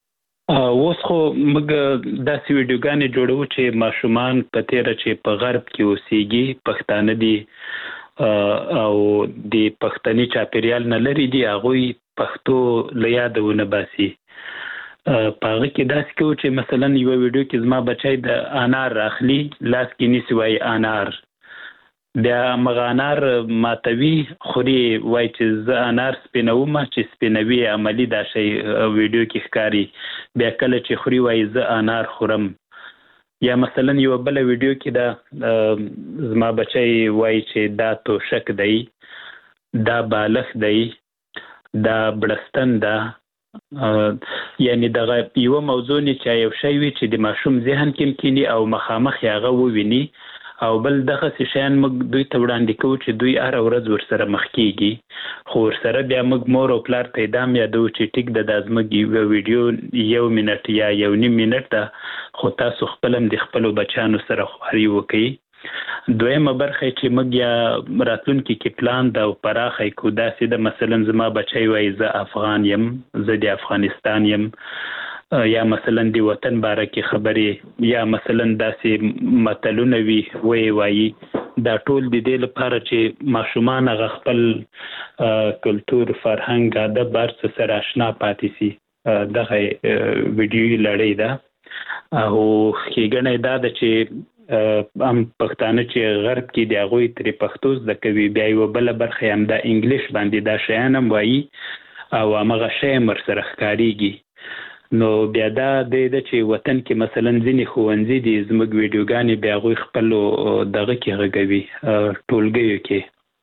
اوس خو موږ داسې ویډیوګانې جوړو چې ماشومان په تیره چې په غرب کې اوسېږي پښتانه دي او د پښتني چاپیریال نه لري دي هغوی پښتو له یاده ونه باسي. په هغه کې داسې کوو چې مثلا یو ویډیو کې زما بچی د انار اخلي لاس کې نیسي وایي انار بیا مغه انار ماتوي خوري وایي چې زه انار سپینوم چې سپینوي عملی دا شی ویډیو کې ښکاري بیا کله چې خوري وایي زه انار خورم. یا مثلا یو بل ویډیو کې دا زما بچی وایي چې دا توشک دی دا بالښ دی دا بړستن ده یعنی دغه یو موضوع نه چې یو شی وي چې د ماشوم ذهن کې کینی او مخامخ هغه وویني او بل دغه شیان موږ دوی ته وړاندې کوو چې دوی هر ورځ ورسره مخ کیږي خو ورسره بیا موږ مور او پلار ته دا یادو چې ټیک د دازمګ یو ویډیو یو منټ یا یو نیم منټ ده خو تاسو خپل هم د خپل بچانو سره خواري وکړي. دویمه برخه چې موږ یا راتلونکي کې پلان دا او پراخه کو داسې د مثلا زما بچی وایي زه افغان یم زه د افغانستان یم یا مثلا د وطن باره کې خبرې یا مثلا داسې متلونه وي وایي وایي دا ټول د دې لپاره چې ماشومان هغه خپل کلتور فرهنګ ادب هر څه سره آشنا پاتې سي. دغه ویډیو لړۍ ده او ښېګڼه دا ده چې هم پښتانه چې غرب کې د هغوی ترې پښتو زده کوي بیا یوه بله برخه هم دا انګلیش باندې دا شیان هم وایي او همغه شی هم ورسره ښکارېږي. نو بیا دا دی ده چې وطن کې مثلا ځینې ښوونځي دي زموږ ویډیوګانې بیا هغوی خپلو دغه کې غږوي ټولګیو کې.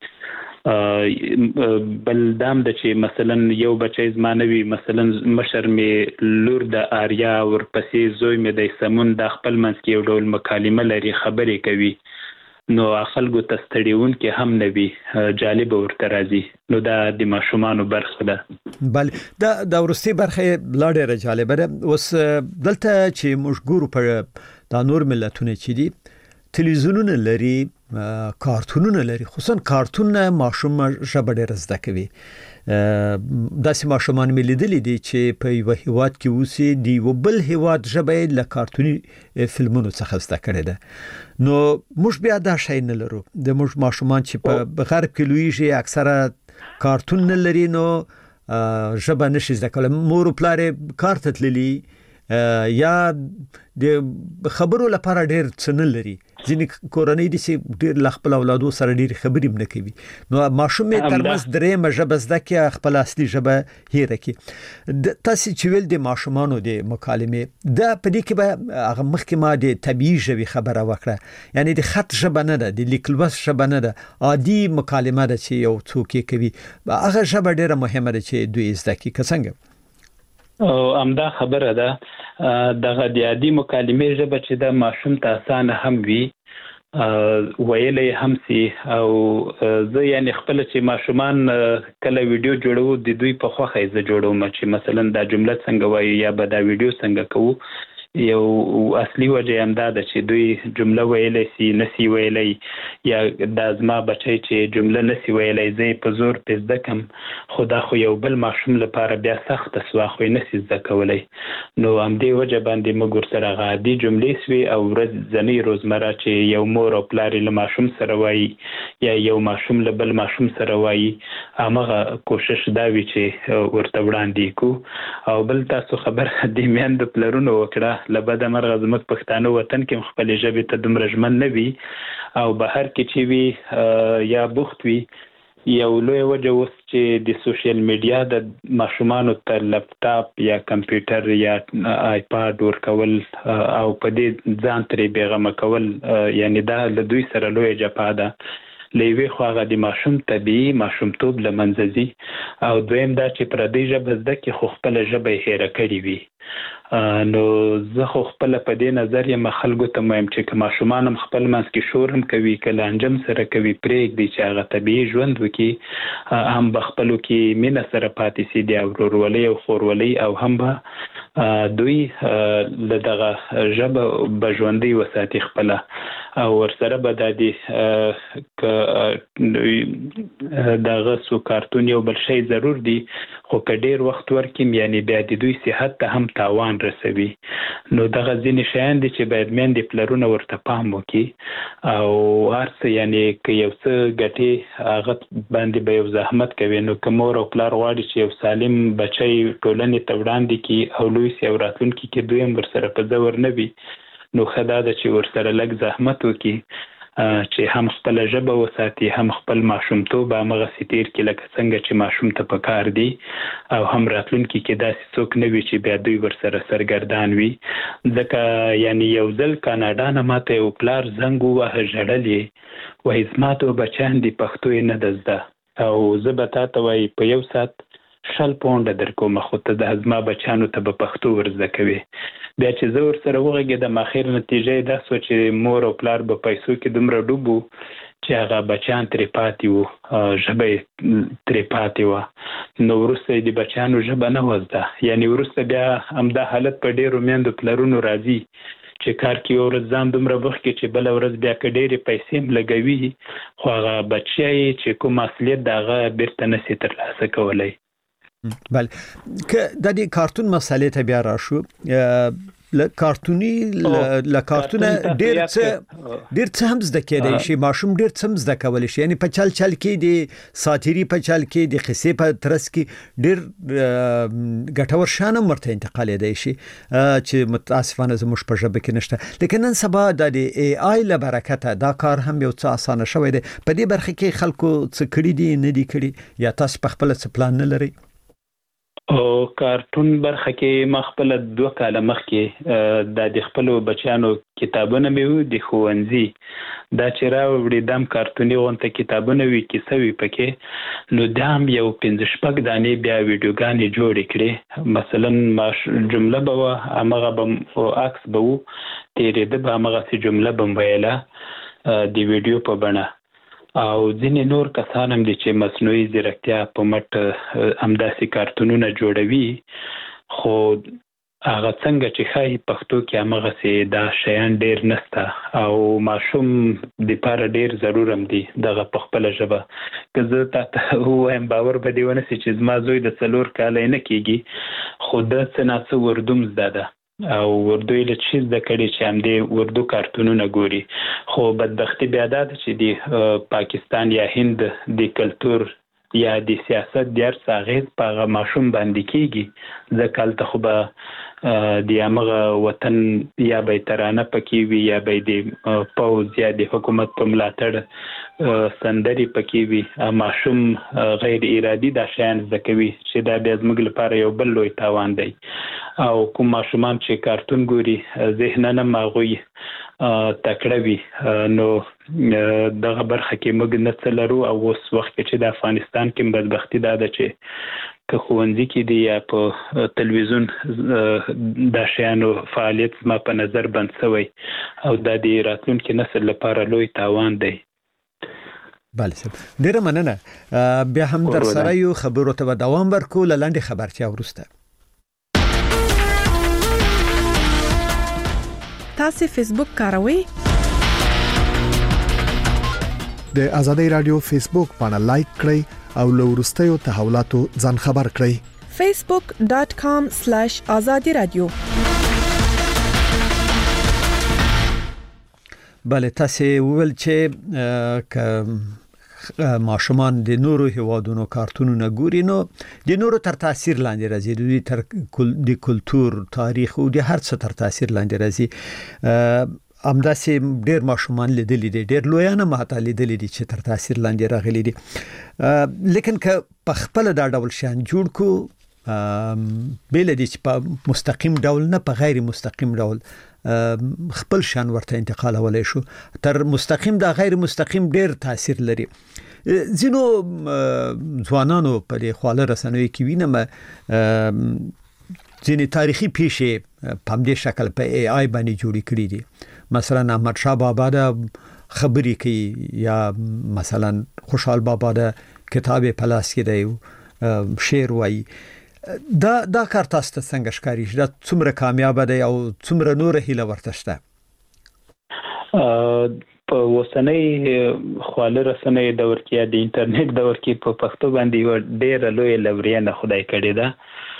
بل دام ده چې مثلا یو بچی زما نه وي مثلا مشر مې لور د آریا ورپسې زوی مې د سمون دا خپل منځ کې یو ډول مکالمه لري خبرې کوي نو خلکو ته ستړیونکې هم نه وي جالبه ورته راځي. نو دا د ماشومانو برخه ده. بله دا د وروستۍ برخه لا ډېره جالبه ده. اوس دلته چې موږ ګورو په دا نور ملتونه چې دي تلویزیونونه لري کارتونونه لري خصوصا کارتون ماشوم ژبه ډېره زده کوي. داسې ماشومان مې لیدلي دي چې په یوه هیواد کې اوسي د یو بل هیواد ژبه یې له کارتوني فلمونو څخه زده کړې ده. نو موږ بیا دا شی نه لرو. د موږ ماشومان چې په غرب کې لویږي اکثره کارتون نه لري نو ژبه نشي زده کولی. مور او پلار یې کار ته تللي یا د خبرو لپاره ډېر څه نه لري. ځینې کورنۍ دي چې ډېر له خپل اولادو سره ډېرې خبرې هم نه کوي نو ماشوم یې ترمنځ درېیمه ژبه زده کړي خپل اصلي ژبه هېره کړي. تاسې چې ویل د ماشومانو د مکالمې دا په دې کې به هغه مخکې ما د طبیعي ژبې خبره وکړه یعنی د خط ژبه نه ده د لیک لوست ژبه نه ده عادي مکالمه ده چې یو څوک یې کوي هغه ژبه ډېره مهمه ده چې دوی زده کړي. که څنګه او همدا خبره ده دغه د عادي مکالمې ژبه چې د ماشوم ته اسانه هم وي ویلی هم سي او زه یعنی خپل چې ماشومان کله ویډیو جوړو د دوی په خوښه یې زه جوړوم چې مثلا دا جمله څنګه وایي یا به دا ویډیو څنګه کوو. یو اصلي وجه هم دا ده چې دوی جمله ویلی سي نسی ویلی یا دا زما بچی چې جمله نسی ویلی زه یې په زور پې زده کم خو دا خو یو بل ماشوم لپاره بیا سخته سوه خو یې نسی زده کولی. نو همدې وجه باندې موږ ورسره هغه عادي جملې سوې او ورځنۍ روزمره چې یو مور او پلار له ماشوم سره وایي یا یو ماشوم له بل ماشوم سره وایي همغه کوشش دا وي چې ورته وړاندې کړو. او بل تاسو خبر د میندو پلرونو وکړه له بده مرغه زموږ پښتانه وطن کې خپلې ژبې ته دومره ژمن نه وي او بهر کې چې وي یا بوخت وي. یو لوی وجه اوس چې د سوشل میډیا د ماشومانو ته لپټاپ یا کمپیوټر یا آیپاډ ورکول او په دې ځان ترې بېغمه کول یعنی دا له دوی سره لویه جفا ده. له یوې خوا هغه د ماشوم طبیعي ماشومتوب له منځه ځي او دویم دا چې پردۍ ژبه زده کړي خو خپله ژبه یې هېره کړې وي. نو زه خو خپله په دې نظر یم خلکو ته وایم چې که ماشومان هم خپل منځ کې شور هم کوي که لانجه سره کوي پرېږدي چې هغه طبیعي ژوند وکړي هم به خپلو کې مینه سره پاتې سي د ورورولۍ او خورولۍ او هم به دوی له دغه ژبه بژوندۍ وساتي خپل او ورسره به د دې دغه سو کارتون یو بل شی ضرور دی خو که ډیر وخت ورکیم یعنی بیا د دوی صحت ته هم تاوان رسوي نو دغه ځینې شیان دي چې باید میندې پلرونه ورته پام وکړي او هر څه یعنی که یو څه ګټې هغه باندې به یو زحمت کوي نو که مور او پلار غواړي چې یو سالم بچی ټولنې ته وړاندې کړي او لوی سي او راتلونکي کې دوی هم ورسره په زور نه وي نو ښه دا ده چې ورسره لږ زحمت وکړي چې هم خپل ژبه وساتي هم خپل ماشومتوب همغسې تیر کړي لکه څنګه چې ماشوم ته پکار دی او هم راتلونکي کې داسې څوک نه وي چې بیا دوی ورسره سرګردان وي ځکه یعنی یو ځل کاناډا نه ماته یو پلار زنګ ووهه ژړل یې وایي زما تو بچیان دي پښتو یې نه ده زده او زه به تا ته وایي په یو ساعت شل پونډه درکوم خو ته د زما بچیانو ته به پښتو ورزده کوې بیا چې زه ورسره وغږېدم اخر نتیجه یې دا سوه چې مور او پلار به پیسو کې دومره ډوب وو چې هغه بچیان ترې پاتې وو ژبه یې ترې پاتې وه نو وروسته یې د بچیانو ژبه نه وه زده یعنې وروسته بیا همدا حالت په ډېرو میندو پلرونو راځي چې کار کې یو ورځ ځان دومره وخت کې چې بله ورځ بیا که ډېرې پیسې هم لګوي خو هغه بچی چې کوم اصلیت د هغه بیرته نسي ترلاسه کولی بله که د دې کارتون مسالې ته بیا راشو ل کارتونی ل کارتونه ډیر څه ډیر څه هم زده کېدای شي ماشوم ډیر څه هم زده کولای شي یعنی په چل چل کې د ساتيري په چل کې د قصې په ترڅ کې ډیر ګټور شانه مرته انتقال دی شي چې متاسفانه زموږ په ژبه کې نشته لیکن نن سبا د ای آی له برکته دا کار هم یو څه اسانه شوی دی په دې برخه کې خلکو څه کړی دي نه دي کړی یا تاسو په خپل څه پلان نه لري او کارتون برخه کې ما خپل دوه کاله مخکې د د خپل بچیانو کتابونه مې وو د ښوونځي دا چې راوړي دم کارتوني غونته کتابونه وی کیسه وی پکې نو دا هم یو پنځه شپږ دانې بیا ویډیوګانې جوړې کړې مثلا ما جمله به هغه به عکس به وو تیرېده به همغسې جمله به ویله د ویډیو په بڼه او ځینې نور کسان هم دي چې مصنوعي ځیرکتیا په مټ همداسې کارتونونه جوړوي خو هغه څنګه چې ښایي پښتو کې همغسې دا شیان ډېر نسته او ماشوم دپاره ډېر ضرور هم دي دغه په خپله ژبه که زه تا ته ووایم باور به دې ونه سي چې زما زوی د څلور کاله یې نه کېږي خو ده څه ناڅه اردو هم زده ده او اردو یې له چی زده کړي چې همدې اردو کارتونونه ګوري خو بدبختي بیا دا ده چې د پاکستان یا هند د کلتور یا د سیاست د هر څه اغېز په هغه ماشوم باندې کېږي ځکه هلته خو به د همغه وطن یا به یې ترانه پکې وي یا به یې د پوځ یا د حکومت په ملاتړ سندرې پکې وي ماشوم غیر ارادي دا شیان زده کوي چې دا بیا زموږ لپاره یو بل لوی تاوان دی او کوم ماشومان چې کارتون ګوري ذهناً هم هغوی تکړه وي نو دغه برخه کې موږ نه څه لرو او اوس وخت کې چې د افغانستان کې بدبختي دا ده چې که ښوونځي کې دی یا په تلویزیون دا شیانو فعالیت زما په نظر بند شوی او دا د راتلونکي نسل لپاره لوی تاوان دی بله صاحب ډیره مننه بیا هم در سره یو خبرو ته دوام ورکو لاندې خبرچا ورسته تاسو فیسبوک کاروئ د آزادۍ رادیو فیسبوک باندې لایک کړئ او له وروستیو تحولاتو ځان خبر کړئ facebook dot com slash azadi radio بله تاسو ویل چې ک ماشومان د نورو هیوادونو کارتونونه ګوري نو د نورو تر تاثیر لاندې راځي د تر د کلچر تاریخ او د هر څه تر تاثیر لاندې راځي امداسې ډېر ماشومان لیدلې دي ډېر لویانه ماته لیدلې دي چې تر تاثیر لاندې راغلي دي لیکن که په خپل دا ډول شان جوړ کو بل دي چې په مستقیم ډول نه په غیر مستقیم ډول خپل شان ورته انتقال ولای شو تر مستقیم دا غیر مستقیم ډېر تاثیر لري زینو ځوانانو په خواله رسنوي کې وینم ځینې تاریخي پیښې په دې شکل په ای آی باندې جوړې کړې دي مثلا احمد شاه بابا دا خبرې کوي یا مثلا خوشحال بابا دا کتاب پلاس کې دی شعر وایي دا دا کار تاسو ته څنګه ښکاري دا څومره کامیاب دی او څومره نور هیله ورته شته؟ په وسنۍ خواله رسنۍ دور کې د انټرنیټ دور کې په پښتو باندې یو ډېر لوی لورینه خدای کړی ده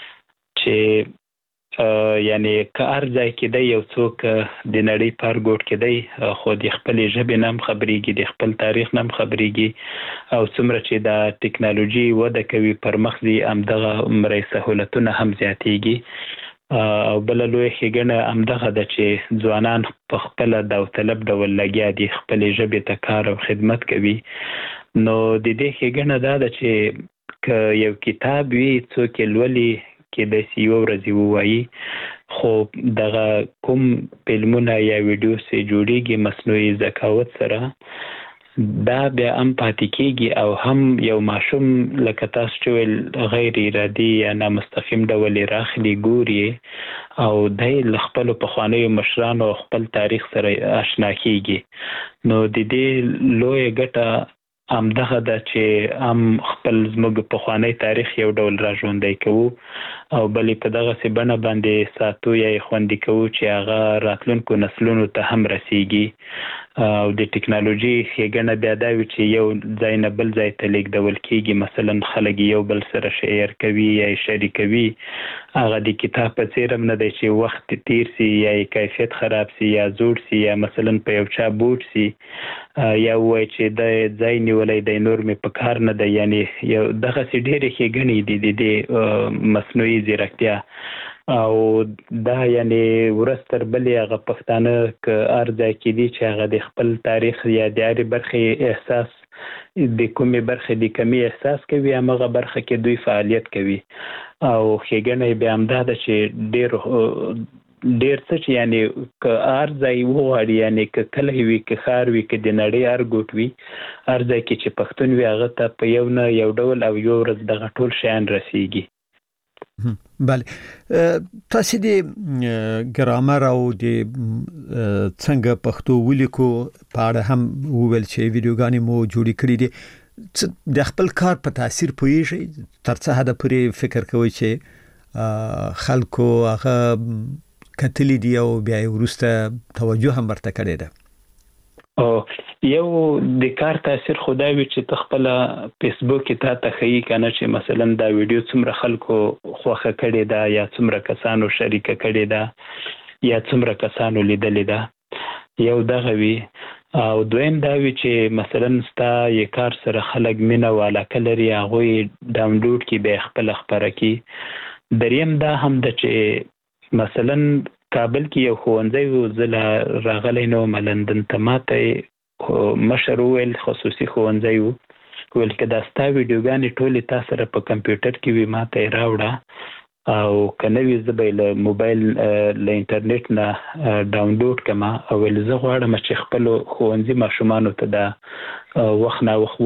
چې یعنی کار ځای کې دی یو څوک د نړۍ پر ګوټ کې دی خو د خپل ژبې نام خبريږي د خپل تاریخ نام خبريږي او څومره چې د ټکنالوژي وده کوي پر مخزي امدغه مرې سہولتونه هم زیاتېږي او بل لوی ښېګڼه همدغه ده چې ځوانان په خپل داوطلب ډول لګیا دي خپل ژبې ته کار او خدمت کوي نو د دې ښېګڼه دا ده چې که یو کتاب وي څوک یې لولي کېدای سي یوه ورځ ووایي خو دغه کوم فلمونه یا ویډیوز جوړیږي مصنوعي ذکاوت سره دا بیا هم پاتې کېږي او هم یو ماشوم لکه تاسو چې ویل غیر ارادي یا نامستقیم ډول یې راخلي ګوري او دی له خپلو پخوانیو مشرانو او خپل تاریخ سره اشنا کېږي نو د دې لویه ګټه همدغه ده چې هم خپل زموږ پخوانی تاریخ یو ډول را ژوندی کوو او بلې په دغسې بڼه باندې ساتو یا یې خوندي کوو چې هغه راتلونکو نسلونو ته هم رسیږي او د ټکنالوژي ښېګڼه بیا دا وي چې یو ځای نه بل ځای ته لیږدول کېږي مثلا خلک یو بل سره شیر کوي یا یې شریکوي هغه د کتاب په څېر هم نه دی چې وخت تیر سي یا یې کیفیت خراب سي یا زوړ سي یا مثلا په یو چا بوټ سي یا ووایي چې د ځای نیولی دی نور مې په کار نه دی یعنې یو دغسې ډېرې ښېګڼې دي د دې مصنوعي ځیرکتیا او دا یعنی ورځ تر بلې هغه پښتانه که هر ځای کې دي چې هغه د خپل تاریخ یا د هرې برخې احساس د کومې برخې د کمی احساس کوي همغه برخه کې دوی فعالیت کوي او ښېګڼه یې بیا همدا ده چې ډېر ډېر څه چې یعنی که هر ځای وغواړي یعنی که کلی وي که ښار وي که د نړۍ هر ګوټ وي هر ځای کې چې پښتون وي هغه ته په یو نه یو ډول او یو ورځ دغه ټول شیان رسیږي بله تاسو د ګرامر او د څنګه پښتو ولیکو په اړه هم وویل چې ویډیوګانې مو جوړې کړې دي د خپل کار په تاثیر پوهیږئ تر څه حده پورې فکر کوئ چې خلکو هغه کتلې دي او بیا وروسته توجه هم ورته کړې ده او یو د کار تاثیر خدای وي چې ته خپل فیسبوک کې تا ته ښیي کنه چې مثلا دا ویډیو څومره خلکو خوښه کړې ده یا څومره کسانو شریکه کړې ده یا څومره کسانو لیدلې ده یو دغه وي او دویم دا وي چې مثلا ستا یې کار سره خلک مینه او علاقه لري هغوی ډاونلوډ کړي بیا خپله خپره کړي دریم دا هم ده چې مثلا کابل کې یو ښوونځی و زه راغلی نه وم لندن ته ماته مشر وویل خصوصي ښوونځی و ویل که دا ستا ویډیوګانې ټولې تا سره په کمپیوټر کې وي ماته یې راوړه او که نه وي زه به یې له موبایل له انټرنیټ نه ډاونلوډ کړم او ویل زه غواړم چې خپلو ښوونځي ماشومانو ته دا وخت ناوخت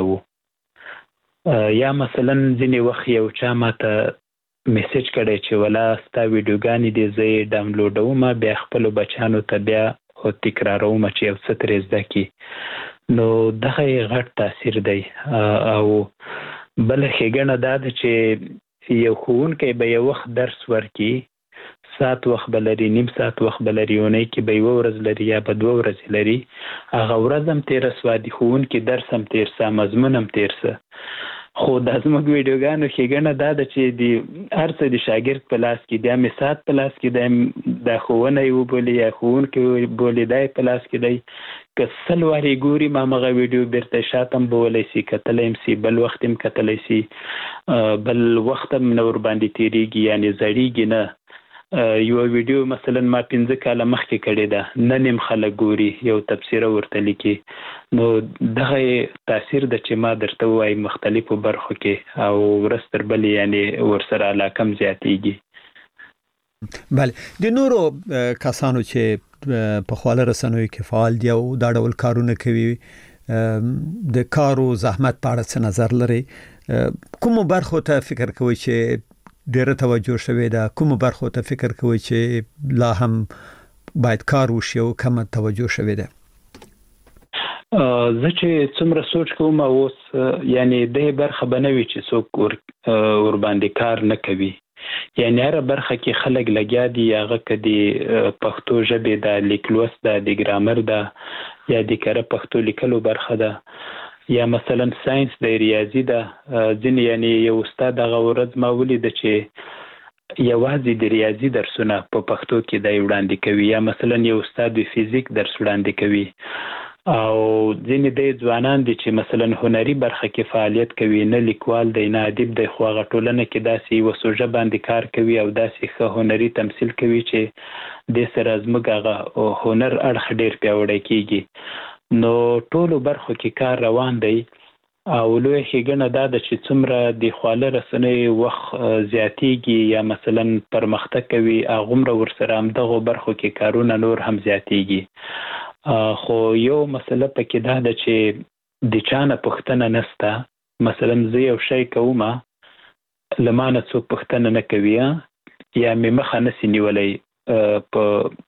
وغږوو یا مثلا ځینې وخت یو چا ماته میسیج کړی چې ولا ستا ویډیوګانې دې زه یې ډاونلوډوم بیا خپلو بچیانو ته بیا تکراروم چې یو څه ترې زده کړي نو دغه یې غټ تاثیر دی او بله ښېګڼه دا ده چې یو ښوونکی به یو وخت درس ورکړي ساعت وخت به لري نیم ساعت وخت به لري اونۍ کې به یوه ورځ لري یا به دوه ورځې لري هغه ورځ هم تېره سوه د ښوونکي درس هم تېر سه مضمون هم تېر سه خو دا زموږ ویډیوګانو ښېګڼه دا ده چې د هر څه د شاګرد په لاس کې دی هم یې ساعت په لاس کې دی دا ښوونه یې وبولي یا ښوونکی بولي دا یې په لاس کې دی که سل وارې ګوري ما همغه ویډیو بیرته شاته هم بولی سي کتلی هم سي بل وخت هم کتلی سي بل وخت هم نه ورباندې تېرېږي یعنې زړېږي نه یوه ویډیو مثلا ما پنځه کاله مخکې کړې ده نن هم خلک ګوري یو تبصره ورته لیکي نو دغه تاثیر ده چې ما درته ووایم مختلفو برخو کې او ورځ تر بلې یعنې ورسره علاقه هم زیاتېږي بله د نورو کسانو چې په خواله رسنیو کې فعال دي او دا ډول کارونه کوي د کارو زحمت په اړه څه نظر لري کومو برخو ته فکر کوئ چې ډېره توجه شوې ده کومو برخو ته فکر کوئ چې لا هم باید کار وشي او کمه توجه شوې ده زه چې څومره سوچ کوم اوس یعنی د برخه بنوي چې څوک ور ور باندې کار نه کوي، یعنی هر برخه کې خلک لګیا دي، هغه کدي پښتو ژبې د لیکلوس د ګرامر د یا د کره پښتو لیکلو برخه ده، یا مثلا ساينس د ریاضي ده. ځینې یعنی یو استاد هغه ورځ ما ولید چې یوازې د ریاضي درسونه په پښتو کې د وړاندې کوي، یا مثلا یو استاد د فزیک درس وړاندې کوي، او ځینې د ځوانان دي چې مثلا هنري برخه کې فعالیت کوي، نه لیکوال دی نه ادیب دی، خو هغه ټولنه کې داسې یوه سوژه باندې کار کوي او داسې ښه هنري تمثیل کوي چې دې سره زموږ هغه هنر اړخ ډېر پیاوړی کېږي. نو ټولو برخو کې کار روان دی او لویه ښېګڼه دا ده چې څومره د خواله رسنیو وخت زیاتېږي یا مثلا پرمختګ کوي، هغومره ورسره همدغو برخو کې کارونه نور هم زیاتېږي. خو یو مسله پکې دا ده چې د چا نه پوښتنه نشته، مثلا زه یو شی کوم له ما نه څوک پوښتنه نه کوي یا مې مخه نسي نیولی په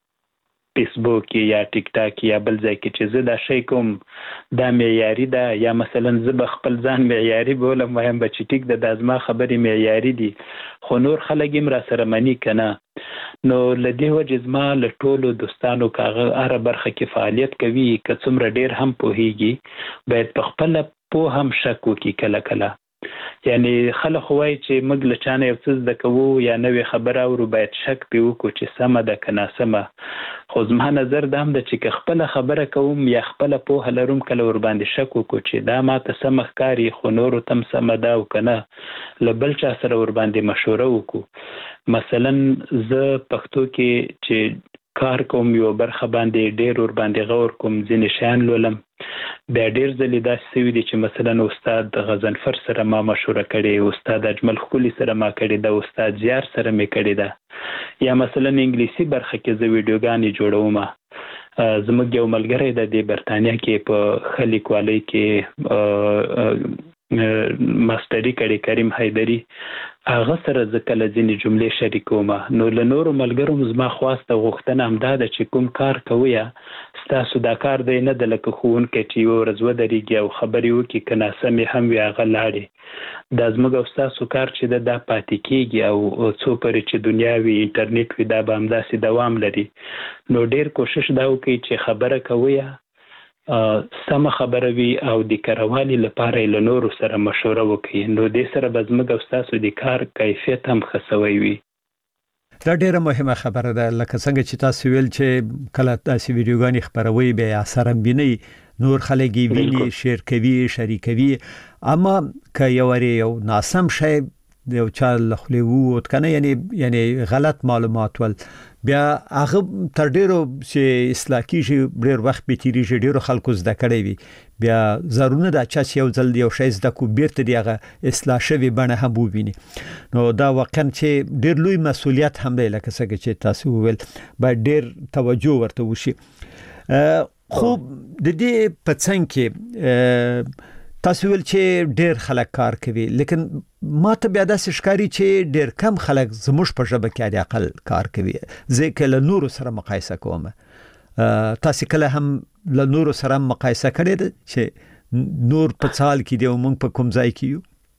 فیسبوک یا ټیک ټاک یا بل ځای کې چې زه دا شی کوم دا معیاري ده، یا مثلا زه به خپل ځان معیاري بولم وایم به چې ټیک ده دا زما خبرې معیاري دي، خو نور خلک هم را سره مني که نه. نو له دې وجې زما له ټولو دوستانو که هغه هره برخه کې فعالیت کوي که څومره ډېر هم پوهیږي باید په خپله پوه هم شک وکړي کله کله. یعنی خلک خو وایي چې موږ له چا نه یو څه زده کوو یا نوې خبره اورو باید شک پرې وکړو چې سمه ده که ناسمه، خو زما نظر دا هم ده چې که خپله خبره کوم یا خپله پوهه لرم کله ورباندې شک وکړو چې دا ماته سمه ښکاري خو نورو ته هم سمه ده او که نه له بل چا سره ورباندې مشوره وکړو. مثلا زه پښتو کې چې کار کوم یو برخه باندې ډېر ورباندې غور کوم، ځینې شیان لولم، بیا ډېر ځلې داسې شوي دي چې مثلا استاد غضنفر سره ما مشوره کړې، استاد اجمل ښکلي سره ما کړې ده، استاد زیار سره مې کړې ده، یا مثلا انګلیسي برخه کې زه ویډیوګانې جوړوم. زموږ یو ملګری ده د برطانیه کې په ښه لیکوالۍ کې ماستري کړې، کریم حیدري، هغه سره زه کله ځینې جملې شریکوم. نو له نورو ملګرو زما خواسته غوښتنه همدا ده چې کوم کار کوئ ستاسو دا کار دی نه ده لکه ښوونکی چې یوه ورځ ودرېږي او خبرې وکړي که ناسمې هم وي هغه لاړې. دا زموږ او ستاسو کار چې ده دا پاتې کېږي او څو پورې چې دنیا وي انټرنیټ وي دا به همداسې دوام لري. نو ډېر کوشش دا وکړئ چې خبره کوئ سمه خبره وي او د کروالي لپاره یې له نورو سره مشوره وکړي، نو دې سره به زموږ او ستاسو د کار کیفیت هم ښه سوی وي. دا ډیره مهمه خبره ده، لکه څنګه چې تاسو ویل چې کله تاسو ویډیوګانې خبروي به اثر هم ویني، نور خلک یې ویني، شیر کوي، شریکوي، اما که یو یو ناسم شی یو چا له خولې ووت کنه یعنی یعنی غلط معلومات ول بیا هغه تر ډیرو چې اصلاح کیږي ډیر وخت به تیریږي، ډیرو خلکو زده کړی وي، بیا ضروري ده چې یو ځل یو شی زده کو بیرته دی هغه اصلاح شوی بڼه هم وویني. نو دا واقعا چې ډیر لوی مسؤلیت هم دی، لکه څنګه چې تاسو ویل باید ډیر توجه ورته وشي. خو د دې په څنګ کې تاسو ویل چې ډیر خلک کار کوي، لیکن ما ته بیا داسې ښکاري چې ډیر کم خلک زموږ په ژبه کې د عقل کار کوي. زه کله نورو سره مقایسه کوم، تاسو کله هم له نورو سره مقایسه کړئ ده چې نور په څال کې دی او موږ په کوم ځای کې یو؟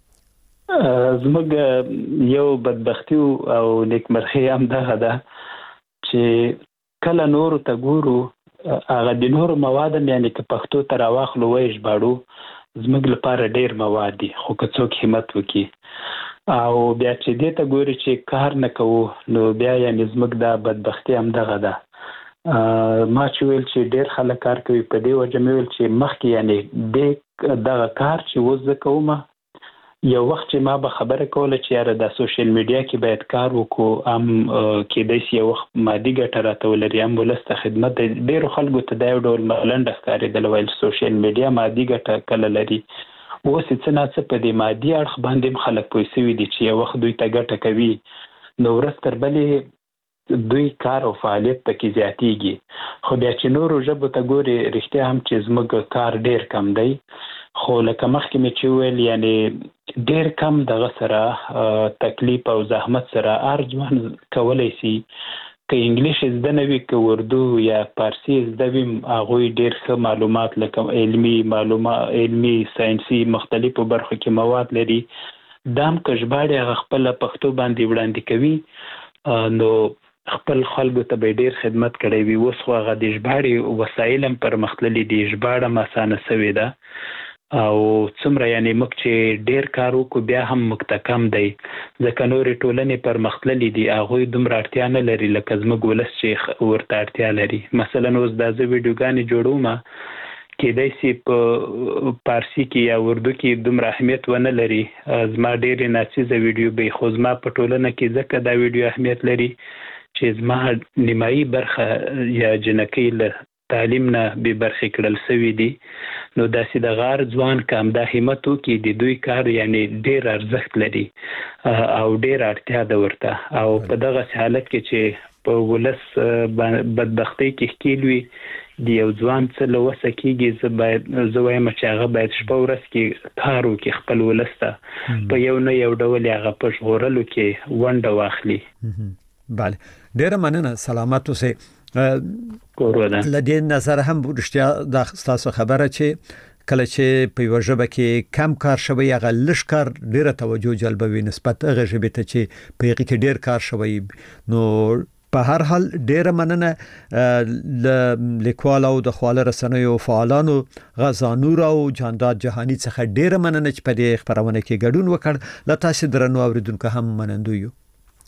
زموږ یو بدبختی او نیکمرغي هم دغه ده چې کله نورو ته ګورو هغه د نورو مواد یعنی که پښتو ته راواخلو وایي ژباړو زموږ لپاره ډیر مواد دي، خو که څوک همت وکړي او بیا چې دې ته ګوري چې کار نه کوو نو بیا یعنی زموږ دا بدبختي هم دغه ده. ما چې ویل چې ډیر خلک کار کوي په دې وجه مې ویل چې مخکې یعنی دې دغه کار چې اوس زه کوم یو وخت چې ما به خبره کوله چې یاره د سوشل میډیا کې باید کار وکړو، هم کېدای شي یو وخت مادي ګټه راته ولري، هم ولس ته خدمت. ډېرو خلکو ته دا یو ډول ملنډه ښکارېدله ویل سوشل میډیا مادي ګټه کله لري. اوس یې څه ناڅه په دې مادي اړخ باندې هم خلک پوه سوي دي چې یو وخت دوی ته ګټه کوي نو ورځ تر بلې دوی کار او فعالیت پکې زیاتېږي. خو بیا چې نورو ژبو ته ګوري رښتیا هم چې زموږ کار ډېر کم دی، خو لکه مخکې مې چې ویل یعنی ډېر کم دغه سره تکلیف او زحمت سره هر ځوان کولی شي که انګلیش زده نه وي که اردو یا فارسی زده وي هغوی ډېر ښه معلومات لکه علمي معلومات علمي ساینسي مختلفو برخو کې مواد لري دا هم که ژباړې هغه خپله پښتو باندې وړاندې کوي نو خپل خلکو ته به ډېر خدمت کړی وي. اوس خو هغه د ژباړې وسایل هم پرمختللي دي ژباړه هم اسانه سوې ده او څومره یعنی موږ چې ډېر کار وکړو بیا هم موږ ته کم دی ځکه نورې ټولنې پرمختللي دي هغوی دومره اړتیا نه لري لکه زموږ ولس چې ورته اړتیا لري. مثلا اوس دا زه ویډیوګانې جوړوم کیدای شي په فارسي کې یا اردو کې دومره اهمیت ونه لري زما ډېرې ناڅیزه ویډیو به خو زما په ټولنه کې ځکه دا ویډیو اهمیت لري چې زما نیمایي برخه یا جنکۍ له تعلیم نه بې برخې کړل سوي دي نو داسې د غار ځوان که همدا همت وکړي د دوی کار یعنی ډېر ارزښت لري او ډېر اړتیا ده ورته او په دغسې حالت کې چې په ولس بدبختۍ کې ښکېل وي د یو ځوان څه له وسه کېږي زه باید زه وایم چې هغه باید شپه ورځ کې کار وکړي خپل ولس ته په یو نه یو ډول هغه په ژغورلو کې ونډه واخلي. بله ډېره مننه سلامت اوسئ. لدې نظر هم رښتیا دا ستاسو خبره چې کله چې په یو ژبه کې کم کار شوی هغه لږ کار ډیره توجه جلبوي نسبت هغه ژبه ته چې په هغه کې ډیر کار شوی نو په هر حال ډیره مننه لیکوال او د خواله رسنیو فعالانو غزانور او جانداد جهانی څخه ډیره مننه چې په دې خبرونه کې ګډون وکړ. لا تاسو درنو اوریدونکو هم منندو یو.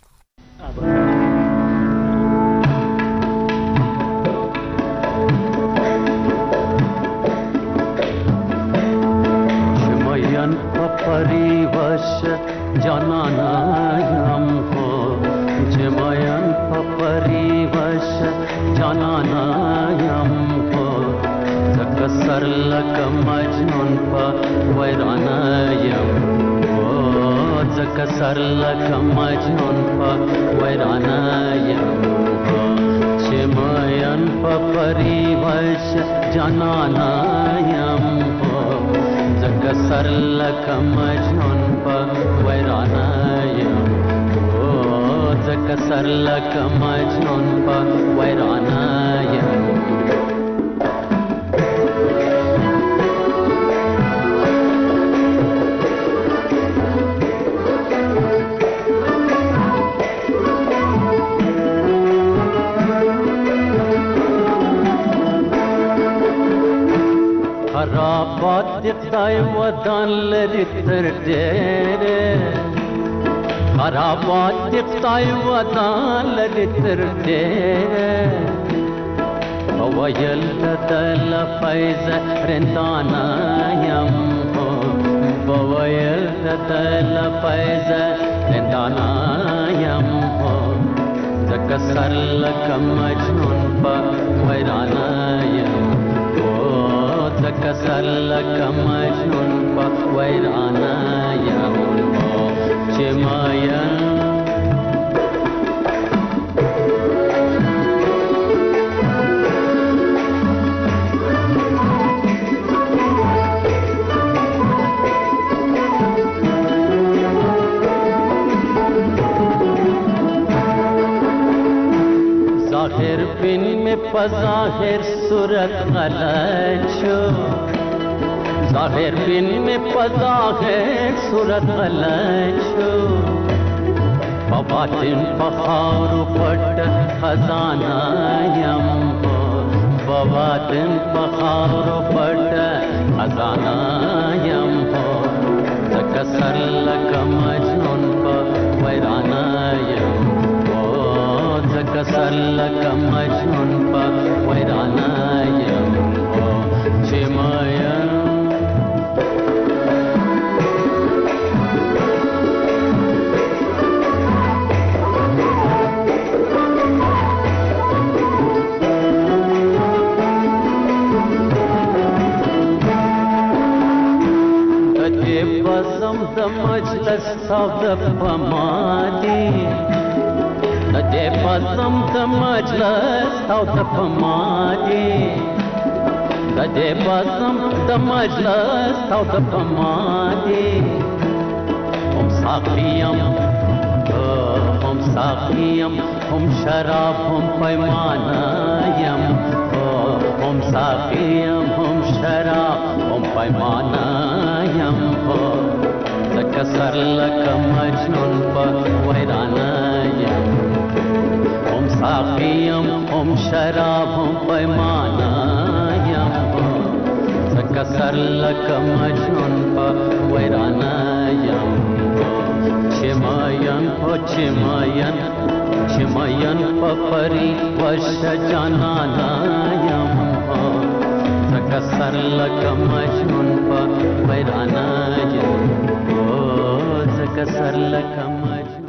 परिवश जनानायम हो जमयन परिवश जनानायम हो जकसरलक मजनून प वैरानायम हो जकसरलक मजनून प वैरानायम हो जमयन परिवश जनानायम हो जकसरलक मजनून प वैरानायम हो जकसरलक मजनून प वैरानायम. خرابات دقای ودان لري تر ډېره خرابات دقای ودان لري تر ډېره وویل دل فیض رندانا یم هو وویل دل فیض رندانا یم هو ذکر لک مجنون په ویرانا یم ذکسرلک مجنون په ویرانا یم چې ماین ظاهر بن میں پظاہر صورت غلط شو ظاهر بن میں پظاہر صورت غلط شو بباطن بخار پٹ خزانہ یم ہو بباطن بخار پٹ خزانہ یم ہو ذکسرلک مجنون پا ویرانا یم ذکسرلک مجنون پا ویرانا یم ہو چې ماین دې بزم د مجلس او د پمادي دې پسم د مجلس او د پمادي دې پسم د مجلس او د پمادي هم ساقیم هم هم ساقیم هم شراب هم پیمانایم هم ساقیم هم شراب هم پیمانایم زکه سر لکه مجنون په ویرانایم هم ساقیم هم شراب هم پیمانایم زکه سر لکه مجنون په ویرانایم چماین په چماین چماین په پری وش جانانایم زکه سر لکه مجنون په ویرانایم زکه سر لکه مجنون